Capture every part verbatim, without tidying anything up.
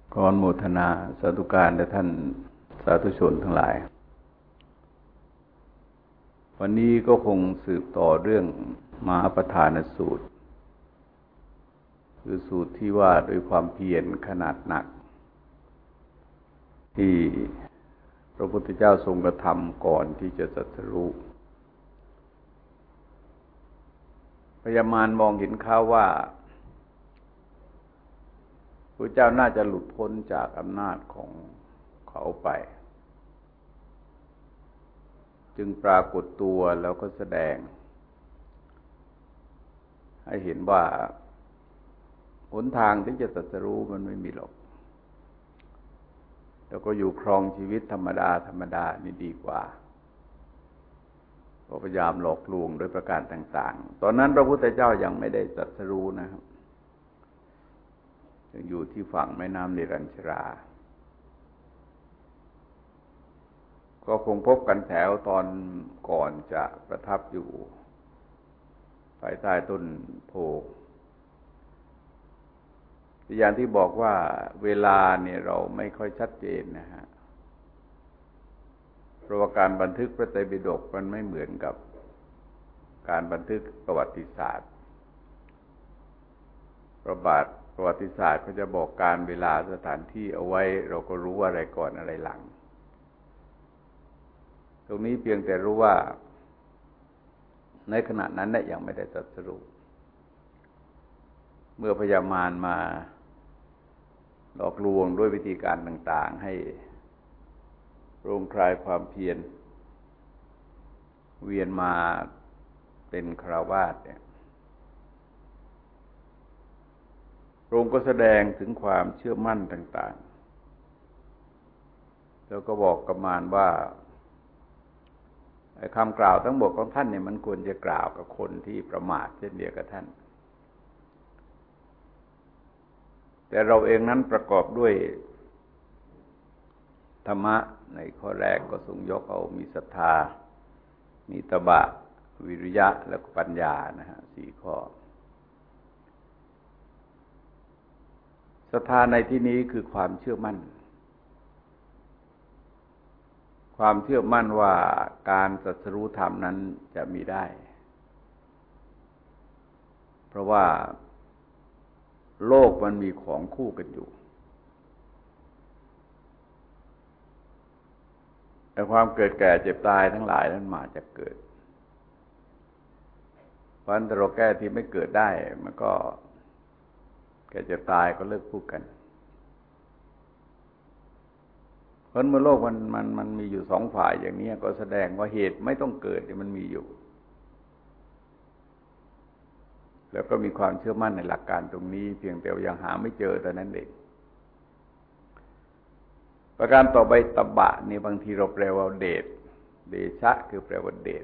ขออนุโมทนาสาธุการและท่านสาธุชนทั้งหลายวันนี้ก็คงสืบต่อเรื่องมหาประธานสูตรคือสูตรที่ว่าด้วยความเพียรขนาดหนักที่พระพุทธเจ้าทรงกระทำก่อนที่จะตรัสรู้พญามารมองเห็นเขาว่าพระเจ้าน่าจะหลุดพ้นจากอำนาจของเขาไปจึงปรากฏตัวแล้วก็แสดงให้เห็นว่าหนทางที่จะตรัสรู้มันไม่มีหรอกแล้วก็อยู่ครองชีวิตธรรมดาธรรมดานี่ดีกว่าก็พยายามหลอกลวงโดยประการต่างๆตอนนั้นพระพุทธเจ้ายังไม่ได้ตรัสรู้นะครับยังอยู่ที่ฝั่งแม่น้ำนิรัญชราก็คงพบกันแถวตอนก่อนจะประทับอยู่ภายใต้ต้นโพอย่างที่บอกว่าเวลาเนี่ยเราไม่ค่อยชัดเจนนะฮะเพราะว่าการบันทึกพระไตรปิฎกมันไม่เหมือนกับการบันทึกประวัติศาสตร์ประบาทประวัติศาสตร์เขาจะบอกการเวลาสถานที่เอาไว้เราก็รู้ว่าอะไรก่อนอะไรหลังตรงนี้เพียงแต่รู้ว่าในขณะนั้นเนี่ยยังไม่ได้ตรัสรู้เมื่อพญามารมาหลอกลวงด้วยวิธีการต่างๆให้โรงคลายความเพียรเวียนมาเป็นฆราวาสเนี่ยพระองค์ก็แสดงถึงความเชื่อมั่นต่างๆแล้วก็บอกกับมารว่าคำกล่าวทั้งหมดของท่านเนี่ยมันควรจะกล่าวกับคนที่ประมาทเช่นเดียวกับท่านแต่เราเองนั้นประกอบด้วยธรรมะในข้อแรกก็ทรงยกเอามีศรัทธามีตบะวิริยะและปัญญานะฮะสี่ข้อศรัทธาในที่นี้คือความเชื่อมั่นความเชื่อมั่นว่าการตรัสรู้ธรรมนั้นจะมีได้เพราะว่าโลกมันมีของคู่กันอยู่แต่ความเกิดแก่เจ็บตายทั้งหลายนั้นมาจากเกิดเพราะฉะนั้นเราแก้ที่ไม่เกิดได้มันก็แก่เจ็บตายก็เลิกพูดกันเพราะเมื่อโลกมันมันมันมีอยู่สองฝ่ายอย่างนี้ก็แสดงว่าเหตุไม่ต้องเกิดที่มันมีอยู่แล้วก็มีความเชื่อมั่นในหลักการตรงนี้เพียงแต่ยังหาไม่เจอแต่นั้นเองประการต่อไปตบะนี่บางทีเราแปลว่าเดชเดชะคือแปลว่าเดช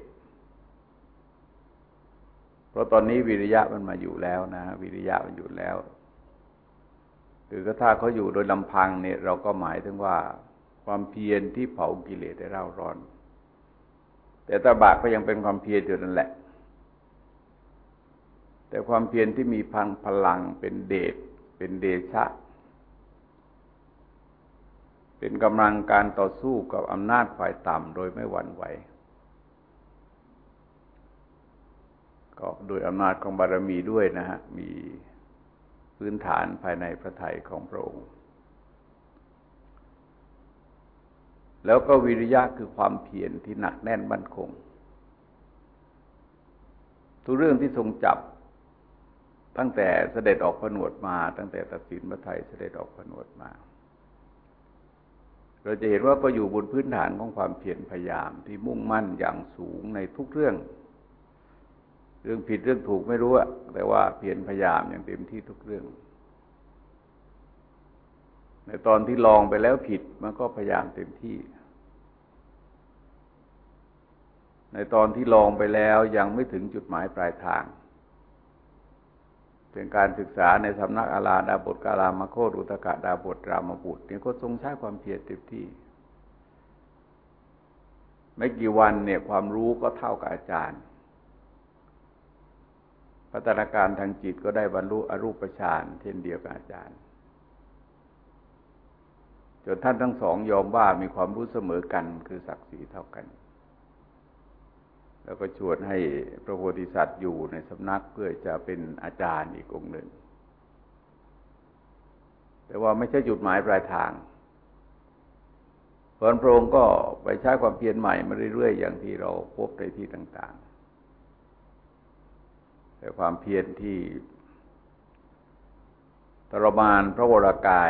เพราะตอนนี้วิริยะมันมาอยู่แล้วนะวิริยะมันอยู่แล้วคือก็ถ้าเขาอยู่โดยลำพังเนี่ยเราก็หมายถึงว่าความเพียรที่เผากิเลสได้เร่าร้อนแต่ตบะก็ยังเป็นความเพียรอยู่นั่นแหละแต่ความเพียรที่มีพังพลังเป็นเดชเป็นเดชะเป็นกำลังการต่อสู้กับอำนาจฝ่ายต่ำโดยไม่หวั่นไหวก็โดยอำนาจของบารมีด้วยนะฮะมีพื้นฐานภายในพระทัยของพระองค์แล้วก็วิริยะคือความเพียรที่หนักแน่นมั่นคงทุกเรื่องที่ทรงจับตั้งแต่เสด็จออกผนวดมาตั้งแต่ตัดสินพระทัยเสด็จออกผนวดมาเราจะเห็นว่าก็อยู่บนพื้นฐานของความเพียรพยายามที่มุ่งมั่นอย่างสูงในทุกเรื่องเรื่องผิดเรื่องถูกไม่รู้อะแต่ว่าเพียรพยายามอย่างเต็มที่ทุกเรื่องในตอนที่ลองไปแล้วผิดมันก็พยายามเต็มที่ในตอนที่ลองไปแล้วยังไม่ถึงจุดหมายปลายทางเป็นการศึกษาในสำนักอาลาดาบทกาลามโคตอุตกะดาบทรามบุตรเนี่ยก็ทรงใช้ความเพียรเต็มที่ไม่กี่วันเนี่ยความรู้ก็เท่ากับอาจารย์พัฒนาการทางจิตก็ได้บรรลุอรูปฌานเช่นเดียวกับอาจารย์จนท่านทั้งสองยอมว่ามีความรู้เสมอกันคือศักดิ์ศรีเท่ากันแล้วก็ชวนให้พระโพธิสัตว์อยู่ในสำนักเพื่อจะเป็นอาจารย์อีกองค์หนึ่งแต่ว่าไม่ใช่จุดหมายปลายทางพระองค์ก็ไปใช้ความเพียรใหม่มาเรื่อยๆอย่างที่เราพบในที่ต่างๆแต่ความเพียรที่ทรมานพระวรากาย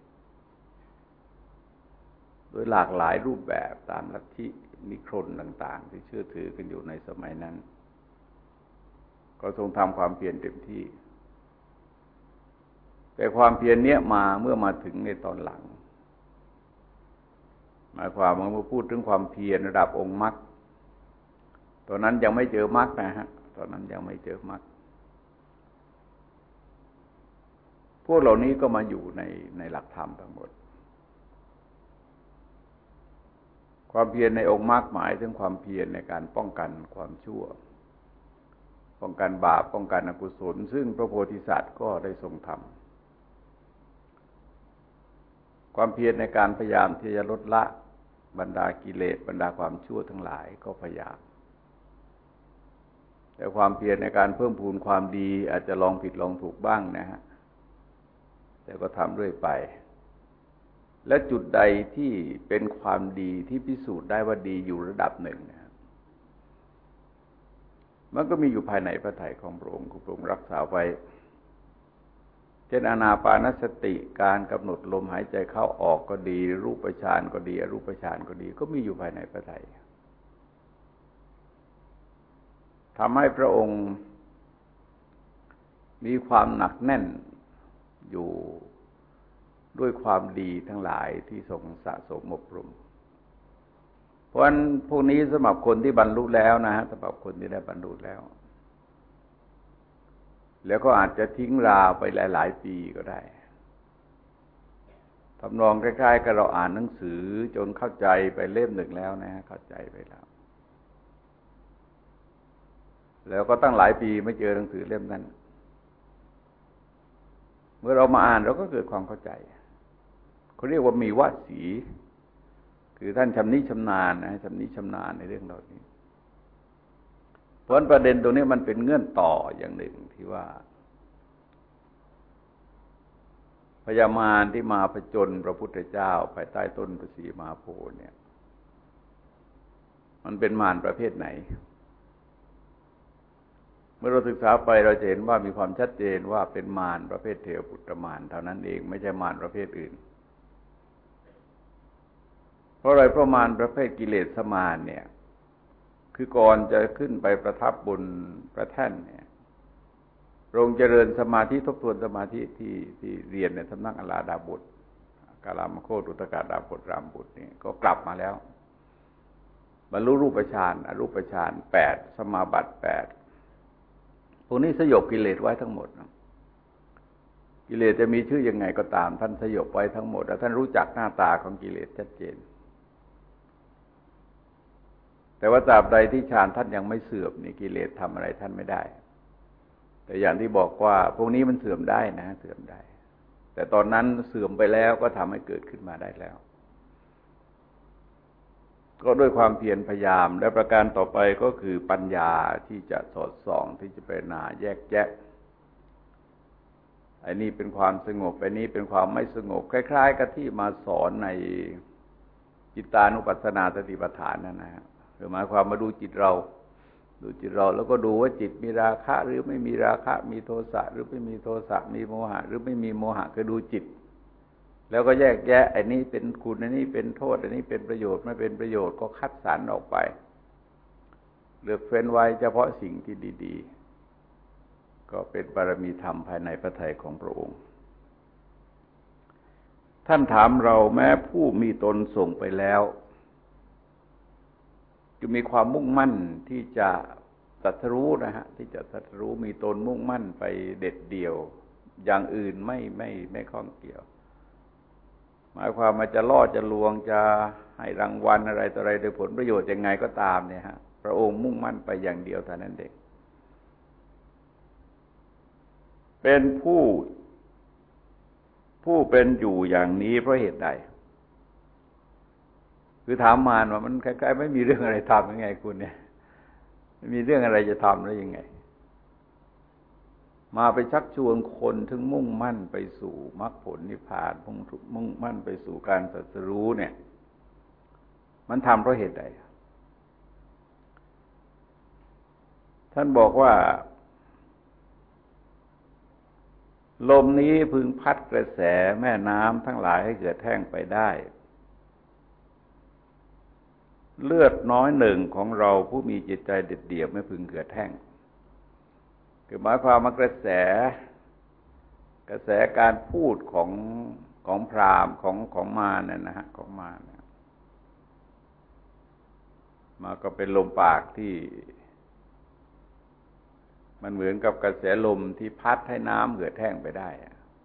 โดยหลากหลายรูปแบบตามลัทธินิครนต่างๆที่เชื่อถือกันอยู่ในสมัยนั้นก็ทรงทำความเพียรเต็มที่แต่ความเพียรเนี้ยมาเมื่อมาถึงในตอนหลังหมายความว่าเมื่อพูดถึงความเพียรระดับองค์มรรคตอนนั้นยังไม่เจอมรรคนะฮะตอนนั้นยังไม่เจอมรรคพวกเหล่านี้ก็มาอยู่ในในหลักธรรมทั้งหมดความเพียรในองค์มรรคหมายถึงความเพียรในการป้องกันความชั่วป้องกันบาปป้องกันอกุศลซึ่งพระโพธิสัตว์ก็ได้ทรงทำความเพียรในการพยายามที่จะลดละบรรดากิเลสบรรดาความชั่วทั้งหลายก็พยายามแต่ความเพียรในการเพิ่มพูนความดีอาจจะลองผิดลองถูกบ้างนะฮะแต่ก็ทำเรื่อยไปและจุดใดที่เป็นความดีที่พิสูจน์ได้ว่าดีอยู่ระดับหนึ่งนะมันก็มีอยู่ภายในพระทัยของพระองค์พระองค์รักษาไว้เช่นอานาปานสติการกำหนดลมหายใจเข้าออกก็ดีรูปฌานก็ดีอรูปฌานก็ดีก็มีอยู่ภายในพระทัยทำให้พระองค์มีความหนักแน่นอยู่ด้วยความดีทั้งหลายที่ทรงสะสมอบรมเพราะฉะนั้นพวกนี้สำหรับคนที่บรรลุแล้วนะฮะสำหรับคนที่ได้บรรลุแล้วแล้วก็อาจจะทิ้งราไปหลายๆปีก็ได้ทำนองคล้ายๆกับเราอ่านหนังสือจนเข้าใจไปเล่มหนึ่งแล้วนะฮะเข้าใจไปแล้วแล้วก็ตั้งหลายปีไม่เจอหนังสือเล่มนั้นเมื่อเรามาอ่านเราก็เกิดความเข้าใจเขาเรียกว่ามีวสีคือท่านชำนิชำนาญนะชำนิชำนาญในเรื่องเหล่านี้เพราะประเด็นตรงนี้มันเป็นเงื่อนต่ออย่างหนึ่งที่ว่าพญามารที่มาผจญพระพุทธเจ้าภายใต้ต้นพระศรีมหาโพธิ์เนี่ยมันเป็นมารประเภทไหนเมื่อเราศึกษาไปเราจะเห็นว่ามีความชัดเจนว่าเป็นมารประเภทเทวปุตตมารเท่านั้นเองไม่ใช่มารประเภทอื่นเพราะอะไรเพราะมารประเภทกิเลสมารเนี่ยคือก่อนจะขึ้นไปประทับบนพระแท่นเนี่ยพระองค์เจริญสมาธิทบทวนสมาธิที่ที่เรียนในสำนักอลาดาบทกาลามโคตอุตกาดาบทรามบุตรนี่ก็กลับมาแล้วบรรลุรูปฌานอรูปฌานแปดสมาบัติแปดพวกนี้สยบกิเลสไว้ทั้งหมดนะกิเลสจะมีชื่อยังไงก็ตามท่านสยบไว้ทั้งหมดและท่านรู้จักหน้าตาของกิเลสชัดเจนแต่ว่าตราบใดที่ฌานท่านยังไม่เสื่อมนี่กิเลสทำอะไรท่านไม่ได้แต่อย่างที่บอกว่าพวกนี้มันเสื่อมได้นะเสื่อมได้แต่ตอนนั้นเสื่อมไปแล้วก็ทำให้เกิดขึ้นมาได้แล้วก็ด้วยความเพียรพยายามและประการต่อไปก็คือปัญญาที่จะสอดส่องที่จะพิจารณาแยกแยะไอ้นี่เป็นความสงบไอ้นี่เป็นความไม่สงบคล้ายๆกับที่มาสอนในจิตตานุปัสสนาสติปัฏฐานนั่นนะฮะคือหมายความมาดูจิตเราดูจิตเราแล้วก็ดูว่าจิตมีราคะหรือไม่มีราคะมีโทสะหรือไม่มีโทสะมีโมหะหรือไม่มีโมหะคือดูจิตแล้วก็แยกแยะไอ้นี้เป็นคุณไอ้นี้เป็นโทษไอ้นี้เป็นประโยชน์ไม่เป็นประโยชน์ก็คัดสรรออกไปเลือกเฟ้นไว้เฉพาะสิ่งที่ดีๆก็เป็นบารมีธรรมภายในพระทัยของพระองค์ท่านถามเราแม้ผู้มีตนส่งไปแล้วจะมีความมุ่งมั่นที่จะตรัสรู้นะฮะที่จะตรัสรู้มีตนมุ่งมั่นไปเด็ดเดี่ยวอย่างอื่นไม่ไม่ไม่ข้องเกี่ยวหมายความว่าจะล่อจะลวงจะให้รางวัลอะไรต่ออะไรโดยผลประโยชน์ยังไงก็ตามเนี่ยฮะพระองค์มุ่งมั่นไปอย่างเดียวเท่านั้นเองเป็นผู้ผู้เป็นอยู่อย่างนี้เพราะเหตุใดคือถามมารว่ามันคล้ายๆไม่มีเรื่องอะไรทำยังไงคุณเนี่ยไม่มีเรื่องอะไรจะทำแล้วยังไงมาไปชักชวนคนถึงมุ่งมั่นไปสู่มรรคผลนิพพานมุ่งมั่นไปสู่การตรัสรู้เนี่ยมันทำเพราะเหตุใดท่านบอกว่าลมนี้พึงพัดกระแสแม่น้ำทั้งหลายให้เกิดแห้งไปได้เลือดน้อยหนึ่งของเราผู้มีจิตใจเด็ดเดี่ยวไม่พึงเกิดแห้งคือหมายความว่ากระแสกระแสการพูดของของพราหมณ์ของของมารเนี่ยนะฮะของมารเนี่ยมาก็เป็นลมปากที่มันเหมือนกับกระแสลมที่พัดให้น้ำเกิดแห้งไปได้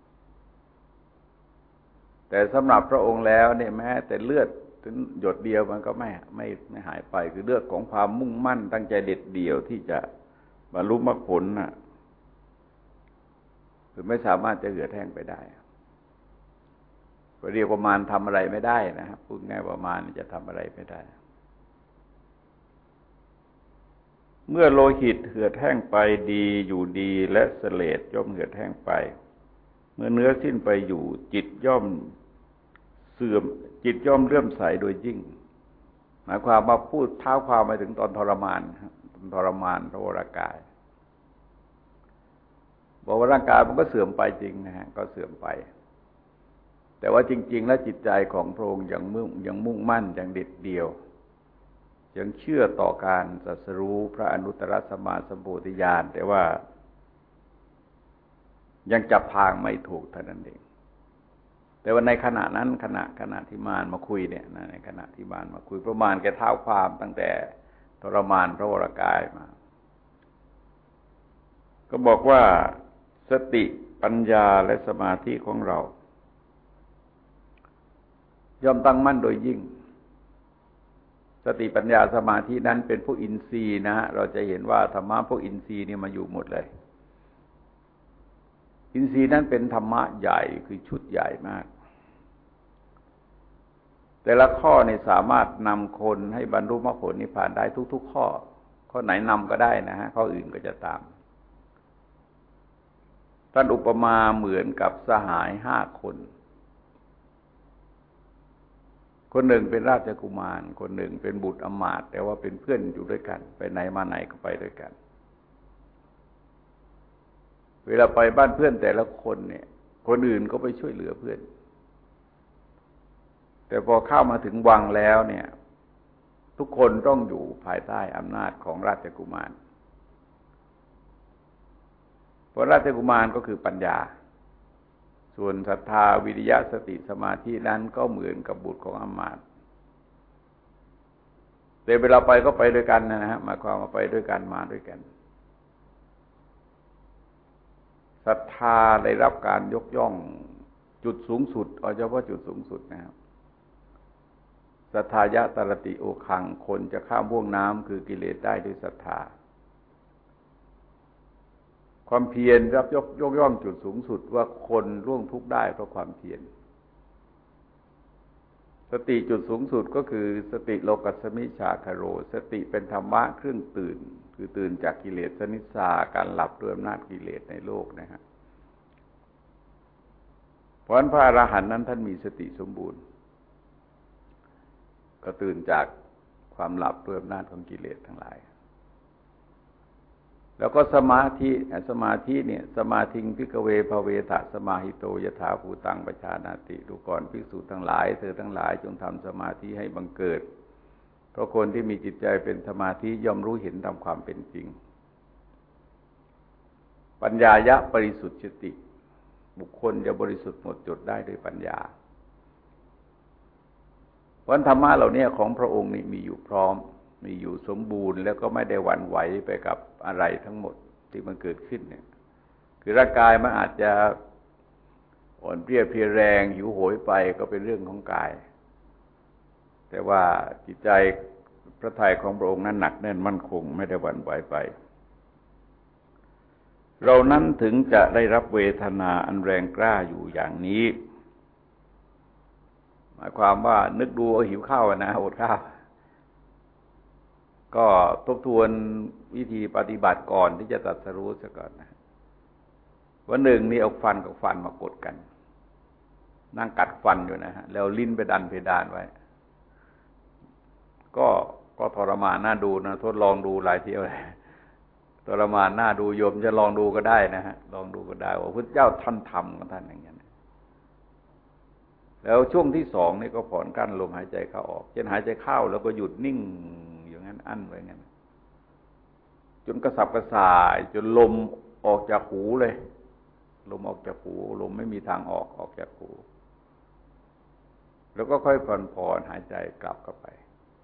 แต่สำหรับพระองค์แล้วเนี่ยแม้แต่เลือดถึงหยดเดียวมันก็ไม่ไม่ไม่หายไปคือเลือดของความมุ่งมั่นตั้งใจเด็ดเดี่ยวที่จะบรรลุมรรคผลน่ะคือไม่สามารถจะเกิดแห้งไปได้ก็เรียกว่ามารทำอะไรไม่ได้นะครับพูดง่ายว่ามารจะทำอะไรไม่ได้เมื่อโลหิตเหือดแห้งไปดีอยู่ดีและเสลดย่อมเหือดแห้งไปเมื่อเนื้อสิ้นไปอยู่จิตย่อมเสื่อมจิตย่อมเลื่อมใสโดยยิ่งหมายความมาพูดเท้าความไปถึงตอนทรมานทรมานพระวรากายบอกว่าร่างกายมันก็เสื่อมไปจริงนะฮะก็เสื่อมไปแต่ว่าจริงๆแล้วจิตใจของพระองค์ยังมุ่งยังมุ่งมั่นยังเด็ดเดี่ยวยังเชื่อต่อการตรัสรู้พระอนุตตรสัมมาสัมโพธิญาณแต่ว่ายังจับทางไม่ถูกเท่านั้นเองแต่ว่าในขณะนั้นขณะขณะที่มารมาคุยเนี่ยในขณะที่มารมาคุยพระมารแกเท้าความตั้งแต่ทรมานพระวรากายมาก็บอกว่าสติปัญญาและสมาธิของเราย่อมตั้งมั่นโดยยิ่งสติปัญญาสมาธินั้นเป็นพวกอินทรีย์นะฮะเราจะเห็นว่าธรรมะพวกอินทรีย์นี่มาอยู่หมดเลยอินทรีย์นั้นเป็นธรรมะใหญ่คือชุดใหญ่มากแต่ละข้อนี่สามารถนำคนให้บรรลุมรรคผลนิพพานได้ทุกๆข้อข้อไหนนำก็ได้นะฮะข้ออื่นก็จะตามท่านอุปมาเหมือนกับสหายห้าคนคนหนึ่งเป็นราชกุมารคนหนึ่งเป็นบุตรอมาตย์แต่ว่าเป็นเพื่อนอยู่ด้วยกันไปไหนมาไหนก็ไปด้วยกันเวลาไปบ้านเพื่อนแต่ละคนเนี่ยคนอื่นก็ไปช่วยเหลือเพื่อนแต่พอเข้ามาถึงวังแล้วเนี่ยทุกคนต้องอยู่ภายใต้อำนาจของราชกุมารเพราะราชกุมารก็คือปัญญาส่วนศรัทธาวิริยะสติสมาธินั้นก็เหมือนกับบุตรของอมาตย์แต่เวลาไปก็ไปด้วยกันนะฮะหมายความว่าไปด้วยกันมาด้วยกันศรัทธาได้รับการยกย่องจุดสูงสุดเอาเฉพาะจุดสูงสุดนะครับศรัทธายะตรติโอคังคนจะข้ามห่วงน้ำคือกิเลสได้ด้วยศรัทธาความเพียรรับยกยกย่องจุดสูงสุดว่าคนล่วงทุกข์ได้เพราะความเพียรสติจุดสูงสุดก็คือสติโลกัสสมิชาคโรสติเป็นธรรมะเครื่องตื่นคือตื่นจากกิเลสนิสาการหลับด้วยอำนาจกิเลสในโลกนะฮะเพราะฉะนั้นพระอรหันต์นั้นท่านมีสติสมบูรณ์ก็ตื่นจากความหลับด้วยอำนาจของกิเลสทั้งหลายแล้วก็สมาธิสมาธิเนี่ยสมาธิงภิกขเวภเวทะสมาหิโตยถาภูตังปชานาติดูก่อนภิกษุทั้งหลายเธอทั้งหลายจงทำสมาธิให้บังเกิดเพราะคนที่มีจิตใจเป็นสมาธิย่อมรู้เห็นตามความเป็นจริงปัญญายะปริสุทธิติบุคคลจะบริสุทธิ์หมดจดได้ด้วยปัญญาวันธรรมะเหล่านี้ของพระองค์นี่มีอยู่พร้อมมีอยู่สมบูรณ์แล้วก็ไม่ได้หวั่นไหวไปกับอะไรทั้งหมดที่มันเกิดขึ้นเนี่ยคือร่างกายมันอาจจะอ่อนเพลียเพลียแรงหิวโหยไปก็เป็นเรื่องของกายแต่ว่าจิตใจพระทัยของพระองค์นั้นหนักแน่นมั่นคงไม่ได้หวั่นไหวไปเรานั้นถึงจะได้รับเวทนาอันแรงกล้าอยู่อย่างนี้หมายความว่านึกดูหิวข้าวนะอดข้าวก็ทบทวนวิธีปฏิบัติก่อนที่จะตรัสรู้ซะก่อนนะวันหนึ่งนี่เอาฟันกับฟันมากดกันนั่งกัดฟันอยู่นะฮะแล้วลิ้นไปดันเพดานไว้ก็ก็ทรมานน่าดูนะทดลองดูหลายเที่ยวเลยทรมานน่าดูโยมจะลองดูก็ได้นะฮะลองดูก็ได้ว่าพระเจ้าท่านทำกับท่านอย่างนี้แล้วช่วงที่สองนี่ก็ผ่อนกั้นลมหายใจเข้าออกเช่นหายใจเข้าแล้วก็หยุดนิ่งอย่างนั้นอั้นไว้งั้นจนกระสับกระส่ายจนลมออกจากหูเลยลมออกจากหูลมไม่มีทางออกออกจากหูแล้วก็ค่อยผ่อนผ่อนหายใจกลับเข้าไป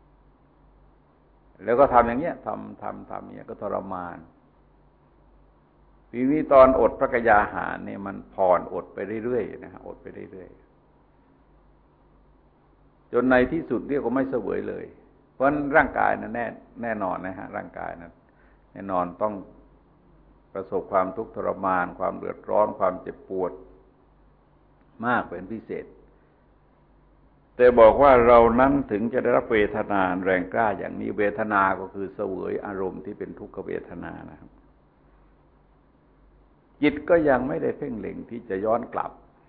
แล้วก็ทำอย่างเงี้ยทำทำทำอย่างเงี้ยก็ทรมานทีนี้ตอนอดพระกยาหารเนี่ยมันผ่อนอดไปเรื่อยๆนะฮะอดไปเรื่อยๆจนในที่สุดเรียกว่าไม่เสวยเลยเพราะร่างกายนั้นแน่แน่นอนนะฮะร่างกายนั้นแน่นอนต้องประสบความทุกข์ทรมานความเดือดร้อนความเจ็บปวดมากเป็นพิเศษแต่บอกว่าเรานั้นถึงจะได้รับเวทนาแรงกล้าอย่างนี้เวทนาก็คือเสวยอารมณ์ที่เป็นทุกขเวทนานะครับจิตก็ยังไม่ได้เพ่งเล็งที่จะย้อนกลับ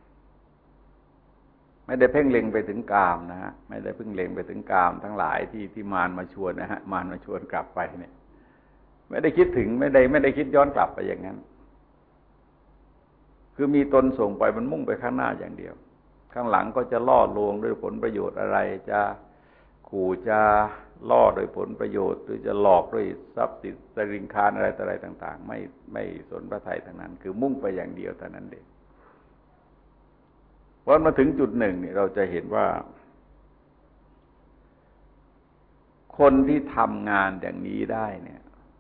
ไม่ได้เพ่งเล็งไปถึงกามนะฮะไม่ได้เพ่งเล็งไปถึงกามทั้งหลายที่ที่มารมาชวนนะฮะมารมาชวนกลับไปเนี่ยไม่ได้คิดถึงไม่ได้ไม่ได้คิดย้อนกลับไปอย่างนั้นคือมีตนส่งไปมันมุ่งไปข้างหน้าอย่างเดียวข้างหลังก็จะล่อลวงด้วยผลประโยชน์อะไรจะขู่จะล่อโดยผลประโยชน์หรือจะหลอกด้วยทรัพย์สินสริงคารอะไรต่ออะไรต่างๆไม่ไม่สนพระทัยทั้งนั้นคือมุ่งไปอย่างเดียวเท่านั้นเองพอมาถึงจุดหนึ่งนี่เราจะเห็นว่าคนที่ทำงานอย่างนี้ได้เนี่ย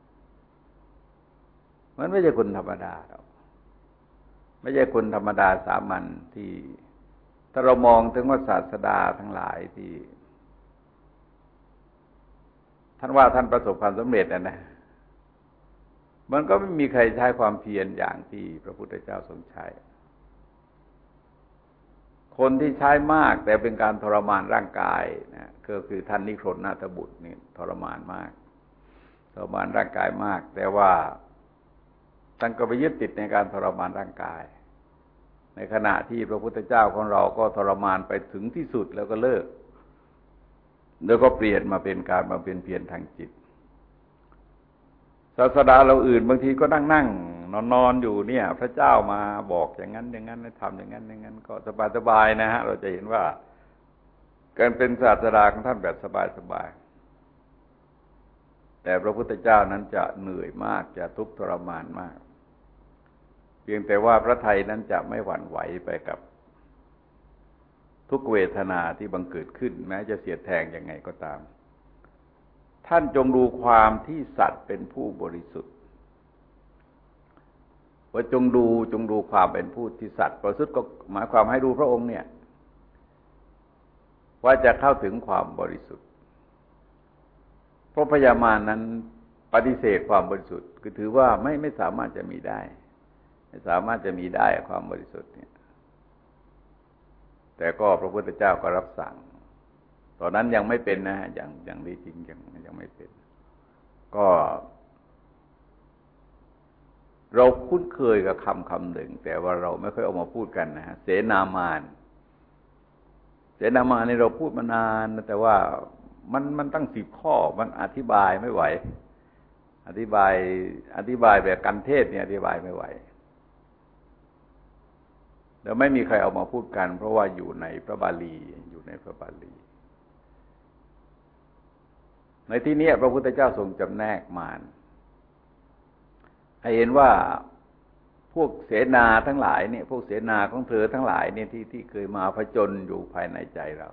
มันไม่ใช่คนธรรมดาหรอกไม่ใช่คนธรรมดาสามัญที่ถ้าเรามองถึงว่าศาสดาทั้งหลายที่ท่านว่าท่านประสบความสำเร็จนะนะมันก็ไม่มีใครใช้ความเพียรอย่างที่พระพุทธเจ้าทรงใช้คนที่ใช้มากแต่เป็นการทรมานร่างกายนะก็คือท่านนิโครนนาถบุตรนี่ทรมานมากทรมานร่างกายมากแต่ว่าท่านก็ไปยึดติดในการทรมานร่างกายในขณะที่พระพุทธเจ้าของเราก็ทรมานไปถึงที่สุดแล้วก็เลิกแล้วก็เปลี่ยนมาเป็นการมาเป็นเพียรทางจิตศาสดาเราอื่นบางทีก็นั่งนั่งนอนนอนอยู่เนี่ยพระเจ้ามาบอกอย่างนั้นอย่างนั้นให้ทำอย่างนั้นอย่างนั้นก็สบายสบายนะฮะเราจะเห็นว่าการเป็นศาสดาของท่านแบบสบายสบายแต่พระพุทธเจ้านั้นจะเหนื่อยมากจะทุกข์ทรมานมากเพียงแต่ว่าพระทัยนั้นจะไม่หวั่นไหวไปกับทุกเวทนาที่บังเกิดขึ้นแม้จะเสียดแทงยังไงก็ตามท่านจงดูความที่สัตว์เป็นผู้บริสุทธิ์ว่าจงดูจงดูความเป็นผู้ที่สัตว์บริสุทธิ์ก็หมายความให้ดูพระองค์เนี่ยว่าจะเข้าถึงความบริสุทธิ์เพราะพญามารนั้นปฏิเสธความบริสุทธิ์คือถือว่าไม่ไม่สามารถจะมีได้ไม่สามารถจะมีได้ความบริสุทธิ์เนี่ยแต่ก็พระพุทธเจ้าก็รับสั่งตอนนั้นยังไม่เป็นนะฮะอย่างอย่างนี้จริงยังยังไม่เป็นก็เราคุ้นเคยกับคำคำหนึ่งแต่ว่าเราไม่ค่อยเอามาพูดกันนะฮะเสนามานเสนามานนี่เราพูดมานานแต่ว่ามันมันตั้งสิบข้อมันอธิบายไม่ไหวอธิบายอธิบายแบบกันเทศเนี่ยอธิบายไม่ไหวแล้วไม่มีใครเอามาพูดกันเพราะว่าอยู่ในพระบาลีอยู่ในพระบาลีในที่นี้พระพุทธเจ้าทรงจำแนกมารให้เห็นว่าพวกเสนาทั้งหลายเนี่ยพวกเสนาของเธอทั้งหลายเนี่ยที่ที่เคยมาผจญอยู่ภายในใจเรา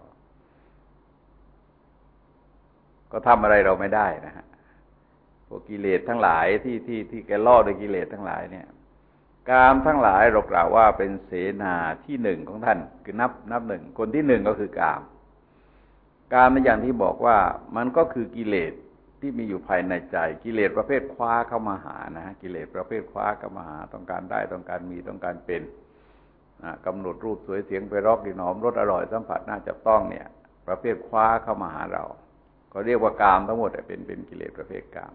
ก็ทำอะไรเราไม่ได้นะฮะพวกกิเลสทั้งหลายที่ที่ที่แกล่อด้วยกิเลสทั้งหลายเนี่ยกามทั้งหลายเรากล่าวว่าเป็นเสนาที่หนึ่งของท่านคือนับนับหนึ่งคนที่หนึ่งก็คือกามกามในอย่างที่บอกว่ามันก็คือกิเลสที่มีอยู่ภายในใจกิเลสประเภทคว้าเข้ามาหานะฮะกิเลสประเภทคว้าเข้ามาหาต้องการได้ต้องการมีต้องการเป็นกำหนดรูปสวยเสียงไพเราะกลิ่นหอมรสอร่อยสัมผัสน่าจับต้องเนี่ยประเภทคว้าเข้ามาหาเราก็เรียกว่ากามทั้งหมดเป็นเป็นกิเลสประเภทกาม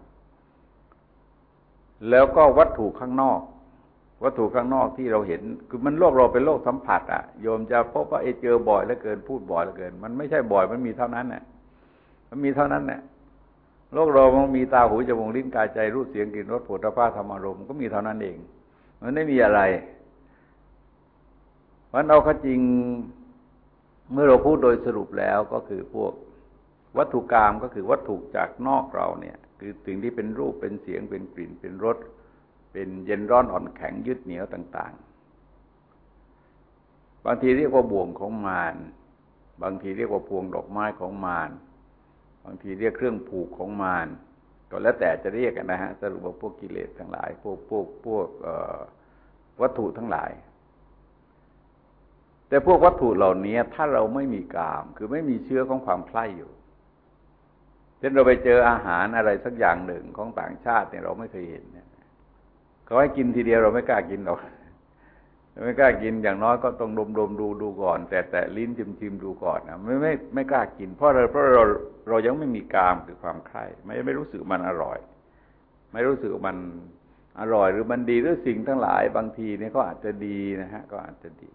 แล้วก็วัตถุข้างนอกวัตถุข้างนอกที่เราเห็นคือมันโลกเราเป็นโลกสัมผัสอ่ะโยมจะพบว่าไอ้เจอบ่อยเหลือเกินพูดบ่อยเหลือเกินมันไม่ใช่บ่อยมันมีเท่านั้นน่ะมันมีเท่านั้นน่ะโลกเรามันมีตาหูจมูกลิ้นกายใจรูปเสียงกลิ่นรสโผฏฐัพพะธรรมารมณ์ก็มีเท่านั้นเองมันไม่มีอะไรเพราะเอาเข้าจริงเมื่อเราพูดโดยสรุปแล้วก็คือพวกวัตถุกรรมก็คือวัตถุจากนอกเราเนี่ยคือสิ่งที่เป็นรูปเป็นเสียงเป็นกลิ่นเป็นรสเป็นเย็นร้อนอ่อนแข็งยึดเหนี่ยวต่างๆบางทีเรียกว่าบ่วงของมารบางทีเรียกว่าพวงดอกไม้ของมารบางทีเรียกเครื่องผูกของมารก็แล้วแต่จะเรียกกันนะฮะสรุปว่าพวกกิเลสทั้งหลายพวกพวกพวกวัตถุทั้งหลายแต่พวกวัตถุเหล่านี้ถ้าเราไม่มีกามคือไม่มีเชื้อของความใคร่อยู่เช่นเราไปเจออาหารอะไรสักอย่างหนึ่งของต่างชาติเนี่ยเราไม่เคยเห็นเนี่ยเขาให้กินทีเดียวเราไม่กล้ากินหรอกไม่กล้ากินอย่างน้อยก็ต้องดมดมดูดูก่อนแต่แต่ลิ้นชิมชิมดูก่อนนะไม่ไม่ไม่กล้ากินเพราะเราเพราะเราเรายังไม่มีกามคือความใคร่ไม่ไม่รู้สึกมันอร่อยไม่รู้สึกมันอร่อยหรือมันดีหรือสิ่งทั้งหลายบางทีเนี่ยก็อาจจะดีนะฮะก็อาจจะดี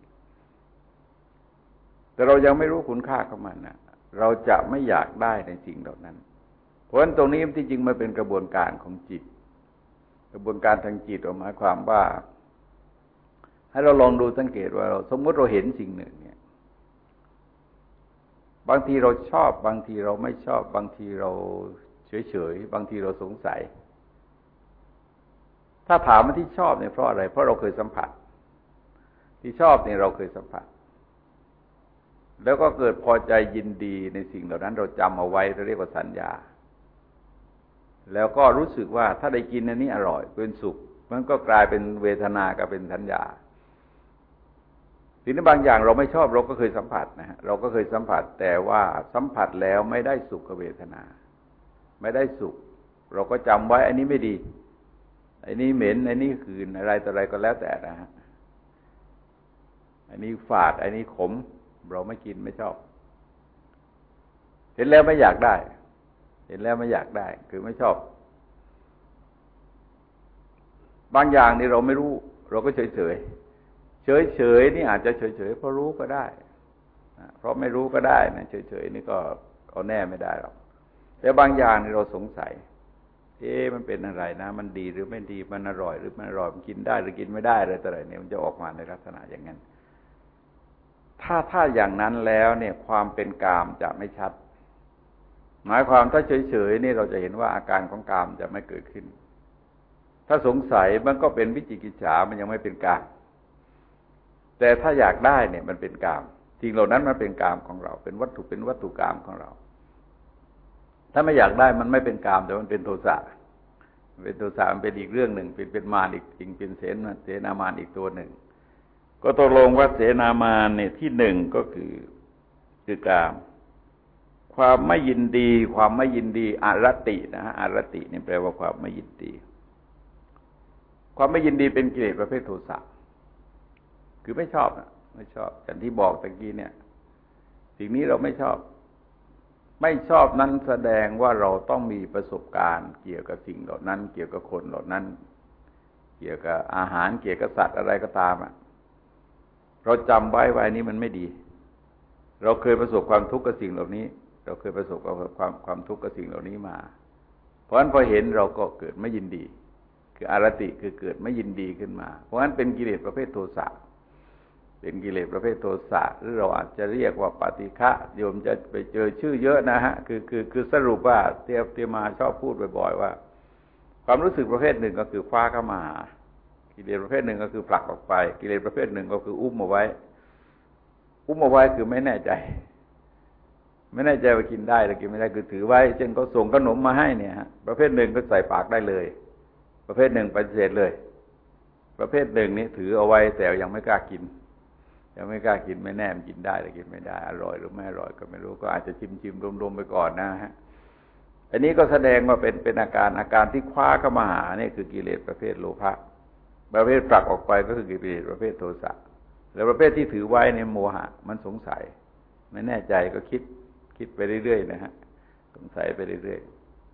แต่เรายังไม่รู้คุณค่าของมันนะเราจะไม่อยากได้ในสิ่งเหล่านั้นเพราะฉะนั้นตรงนี้ที่จริงมันเป็นกระบวนการของจิตกระบวนการทางจิตหมายความว่าให้เราลองดูสังเกตว่าเราสมมติเราเห็นสิ่งหนึ่งเนี่ยบางทีเราชอบบางทีเราไม่ชอบบางทีเราเฉยๆบางทีเราสงสัยถ้าถามว่าที่ชอบเนี่ยเพราะอะไรเพราะเราเคยสัมผัสที่ชอบเนี่ยเราเคยสัมผัสแล้วก็เกิดพอใจยินดีในสิ่งเหล่านั้นเราจำเอาไว้เราเรียกว่าสัญญาแล้วก็รู้สึกว่าถ้าได้กินอันนี้อร่อยเป็นสุขมันก็กลายเป็นเวทนากับเป็นสัญญาทีนี้บางอย่างเราไม่ชอบเราก็เคยสัมผัสนะฮะเราก็เคยสัมผัสแต่ว่าสัมผัสแล้วไม่ได้สุขเวทนาไม่ได้สุขเราก็จำไว้อันนี้ไม่ดีอันนี้เหม็นอันนี้ขืนอะไรต่ออะไรก็แล้วแต่นะฮะอันนี้ฝาดอันนี้ขมเราไม่กินไม่ชอบเห็นแล้วไม่อยากได้เห็นแล้วไม่อยากได้คือไม่ชอบบางอย่างนี่เราไม่รู้เราก็เฉยเฉยเฉยเฉยนี่อาจจะเฉยเฉยเพราะรู้ก็ได้เพราะไม่รู้ก็ได้นะเฉยเฉยนี่ก็เอาแน่ไม่ได้หรอกแต่บางอย่างนี่เราสงสัยเอ๊ะมันเป็นอะไรนะมันดีหรือไม่ดีมันอร่อยหรือไม่อร่อยมันกินได้หรือกินไม่ได้อะไรต่ออะไรเนี่ยมันจะออกมาในลักษณะอย่างนั้นถ้าถ้าอย่างนั้นแล้วเนี่ยความเป็นกามจะไม่ชัดหมายความถ้าเฉยๆนี่เราจะเห็นว่าอาการของกามจะไม่เกิดขึ้นถ้าสงสัยมันก็เป็นวิจิกิจฉามันยังไม่เป็นกามแต่ถ้าอยากได้เนี่ยมันเป็นกามสิ่งเหล่านั้นมันเป็นกามของเราเป็นวัตถุเป็นวัตถุกามของเราถ้าไม่อยากได้มันไม่เป็นกามแต่มันเป็นโทสะเป็นโทสะมันเป็นอีกเรื่องหนึ่งเป็นเป็นมารอีกสิ่งเป็นเสนาเสนามารอีกตัวหนึ่งก็ตกลงว่าเสนามารเนี่ยที่หนึ่งก็คือคือกามความไม่ยินดีความไม่ยินดีอรตินะฮะอรตินี่แปลว่าความไม่ยินดีความไม่ยินดีเป็นกิเลสประเภทโทสะคือไม่ชอบนะไม่ชอบอย่างที่บอกตะกี้เนี่ยสิ่งนี้เราไม่ชอบไม่ชอบนั้นแสดงว่าเราต้องมีประสบการณ์เกี่ยวกับสิ่งเหล่านั้นเกี่ยวกับคนเหล่านั้นเกี่ยวกับอาหารเกี่ยวกับสัตว์อะไรก็ตามอ่ะเราจำไว้ว่านี้มันไม่ดีเราเคยประสบความทุกข์กับสิ่งเหล่านี้เราเคยประสบกับความความทุกข์กับสิ่งเหล่านี้มาเพราะฉะนั้นพอเห็นเราก็เกิดไม่ยินดีคืออรติคือเกิดไม่ยินดีขึ้นมาเพราะฉะนั้นเป็นกิเลสประเภทโทสะเป็นกิเลสประเภทโทสะหรือเราอาจจะเรียกว่าปฏิฆะโยมจะไปเจอชื่อเยอะนะฮะคือคือคือสรุปว่าเทียบเทียมาชอบพูดบ่อยๆว่าความรู้สึกประเภทหนึ่งก็คือคว้าเข้ามากิเลสประเภทหนึ่งก็คือผลักออกไปกิเลสประเภทหนึ่งก็คืออุ้มเอาไว้อุ้มเอาไว้คือไม่แน่ใจไม่แน่ใจว่ากินได้หรือกินไม่ได้คือถือไว้เช่นเขาส่งขนมมาให้เนี่ยฮะประเภทหนึ่งก็ใส่ปากได้เลยประเภทหนึ่งปฏิเสธเลยประเภทหนึ่งนี้ถือเอาไว้แต่ยังไม่กล้ากินยังไม่กล้ากินไม่แน่มันกินได้หรือกินไม่ได้อร่อยหรือไม่อร่อยก็ไม่รู้ก็อาจจะชิมๆรวมๆไปก่อนนะฮะอันนี้ก็แสดงว่าเป็นเป็นอาการอาการที่คว้าเข้ามาหาเนี่ยคือกิเลสประเภทโลภะประเภทผลักออกไปก็คือกิเลสประเภทโทสะแล้วประเภทที่ถือไว้ในโมหะมันสงสัยไม่แน่ใจก็คิดคิดไปเรื่อยๆนะฮะสงสัยไปเรื่อย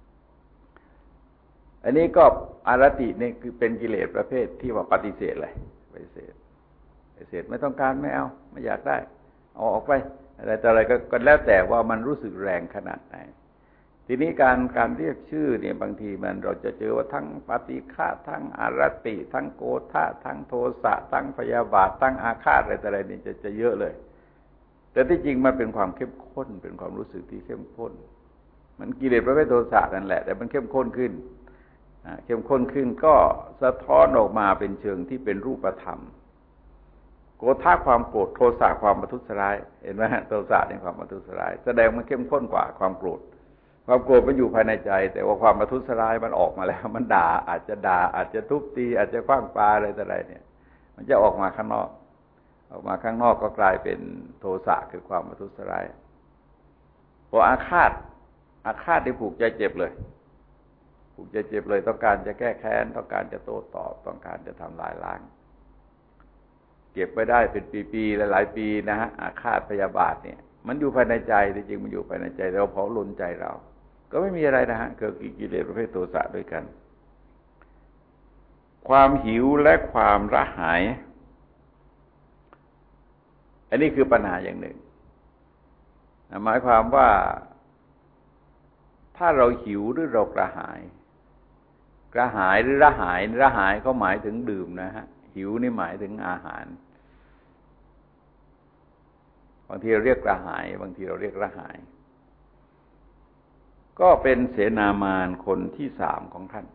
ๆอันนี้ก็อารตินี่คือเป็นกิเลสประเภทที่ว่าปฏิเสธเลยปฏิเสธปฏิเสธไม่ต้องการไม่เอาไม่อยากได้เอาออกไปอะไรแต่อะไรก็แล้วแต่ว่ามันรู้สึกแรงขนาดไหนทีนี้การการเรียกชื่อเนี่ยบางทีมันเราจะเจอว่าทั้งปฏิฆะทั้งอารติทั้งโกฏะทั้งโทสะทั้งพยาบาททั้งอาฆาตอะไรแต่อะไรนี่จะจะเยอะเลยแต่ที่จริงมันเป็นความเข้มข้นเป็นความรู้สึกที่เข้มข้นมันกิเลสประเภทโทสะนั่นแหละแต่มันเข้มข้นขึ้นเข้มข้นขึ้นก็สะท้อนออกมาเป็นเชิงที่เป็นรูปธรรมโกฏะความโกรธโทสะความประทุษร้ายเห็นไหมโทสะนี่ความประทุษร้ายแสดงมันเข้มข้นกว่าความโกรธความโกรธมันอยู่ภายในใจแต่ว่าความประทุษร้ายมันออกมาแล้วมันด่าอาจจะด่าอาจจะทุบตีอาจจะขว้างปาอะไรต่ออะไรเนี่ยมันจะออกมาข้างนอกออกมาข้างนอกก็กลายเป็นโทสะคือความประทุษร้ายพออาฆาตอาฆาตที่ผูกใจเจ็บเลยผูกใจเจ็บเลยต้องการจะแก้แค้นต้องการจะโต้ตอบต้องการจะทำลายล้างเก็บไปได้เป็นปีๆหลายๆปีนะฮะอาฆาตพยาบาทเนี่ยมันอยู่ภายในใจจริงๆมันอยู่ภายในใจเราเผาลนใจเราก็ไม่มีอะไรนะฮะเกิดกิเลสประเภทโทสะด้วยกันความหิวและความระหายอันนี้คือปัญหาอย่างหนึ่งหมายความว่าถ้าเราหิวหรือเรากระหายกระหายหรือระหายระหายก็หมายถึงดื่มนะฮะหิวนี่หมายถึงอาหารบางทีเราเรียกกระหายบางทีเราเรียกระหายก็เป็นเสนามานคนที่สามของท่าน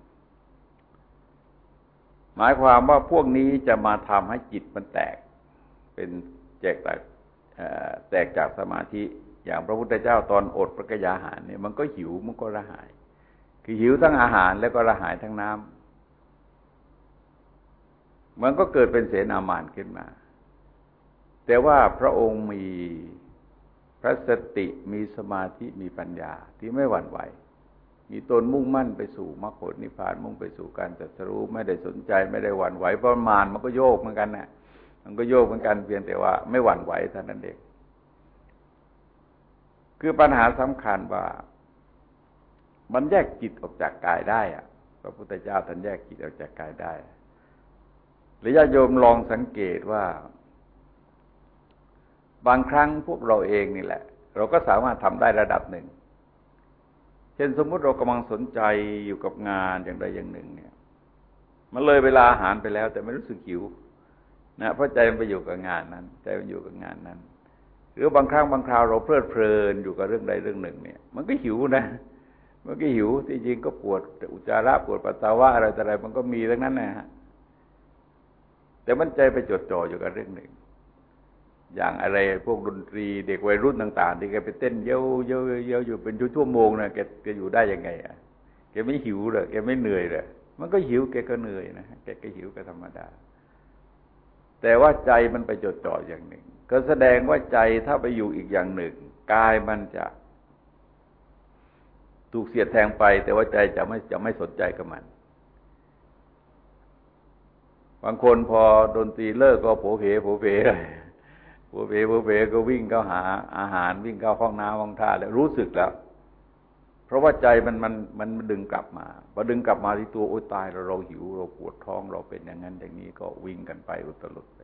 หมายความว่าพวกนี้จะมาทำให้จิตมันแตกเป็นแจกแตกแตกจากสมาธิอย่างพระพุทธเจ้าตอนอดพระกยาหารเนี่ยมันก็หิวมันก็ระหายคือหิวทั้งอาหารแล้วก็ระหายทั้งน้ำมันก็เกิดเป็นเสนามานขึ้นมาแต่ว่าพระองค์มีพระสติมีสมาธิมีปัญญาที่ไม่หวั่นไหวมีตนมุ่งมั่นไปสู่มรรคผลนิพพานมุ่งไปสู่การตรัสรู้ไม่ได้สนใจไม่ได้หวั่นไหวเพราะมารมันก็โยกเหมือนกันนะมันก็โยกเหมือนกันเพียงแต่ว่าไม่หวั่นไหวเท่านั้นเองคือปัญหาสำคัญว่ามันแยกจิตออกจากกายได้อะพระพุทธเจ้าท่านแยกจิตออกจากกายได้หรือญาติโยมลองสังเกตว่าบางครั้งพวกเราเองนี่แหละเราก็สามารถทำได้ระดับหนึ่งเช่นสมมุติเรากำลังสนใจอยู่กับงานอย่างใดอย่างหนึ่งเนี่ยมันเลยเวลาอาหารไปแล้วแต่ไม่รู้สึกหิวนะเพราะใจมันไปอยู่กับงานนั้นใจมันอยู่กับงานนั้นหรือบางครั้งบางคราวเราเพลิดเพลินอยู่กับเรื่องใดเรื่องหนึ่งเนี่ยมันก็หิวนะมันก็หิวที่จริงก็ปวดอุจจาระปวดปัสสาวะอะไรแต่อะไรมันก็มีทั้งนั้นนะฮะแต่มันใจไปจดจ่ออยู่กับเรื่องหนึ่งอย่างอะไรพวกดนตรีเด็กวัยรุ่นต่างๆที่แกไปเต้นเย้าเย้าเย้าอยู่เป็นชั่วโมงนะแกแกอยู่ได้ยังไงอ่ะแกไม่หิวเลยแกไม่เหนื่อยเลยมันก็หิวแกก็เหนื่อยนะแกก็หิวก็ธรรมดาแต่ว่าใจมันไปจดจ่ออย่างหนึ่งก็แสดงว่าใจถ้าไปอยู่อีกอย่างหนึ่งกายมันจะถูกเสียดแทงไปแต่ว่าใจจะไม่จะไม่สนใจกับมันบางคนพอดนตรีเลิกก็โผเพโผเพเลยโผเพโผเพก็วิ่งเข้าหาอาหารวิ่งเข้าห้องน้ำห้องท่าแล้วรู้สึกแล้วเพราะว่าใจมันมันมันดึงกลับมาพอดึงกลับมาที่ตัวโอ๊ยตายเราเราหิวเราปวดท้องเราเป็นอย่างนั้นอย่างนี้ก็วิ่งกันไปอุตลุดไป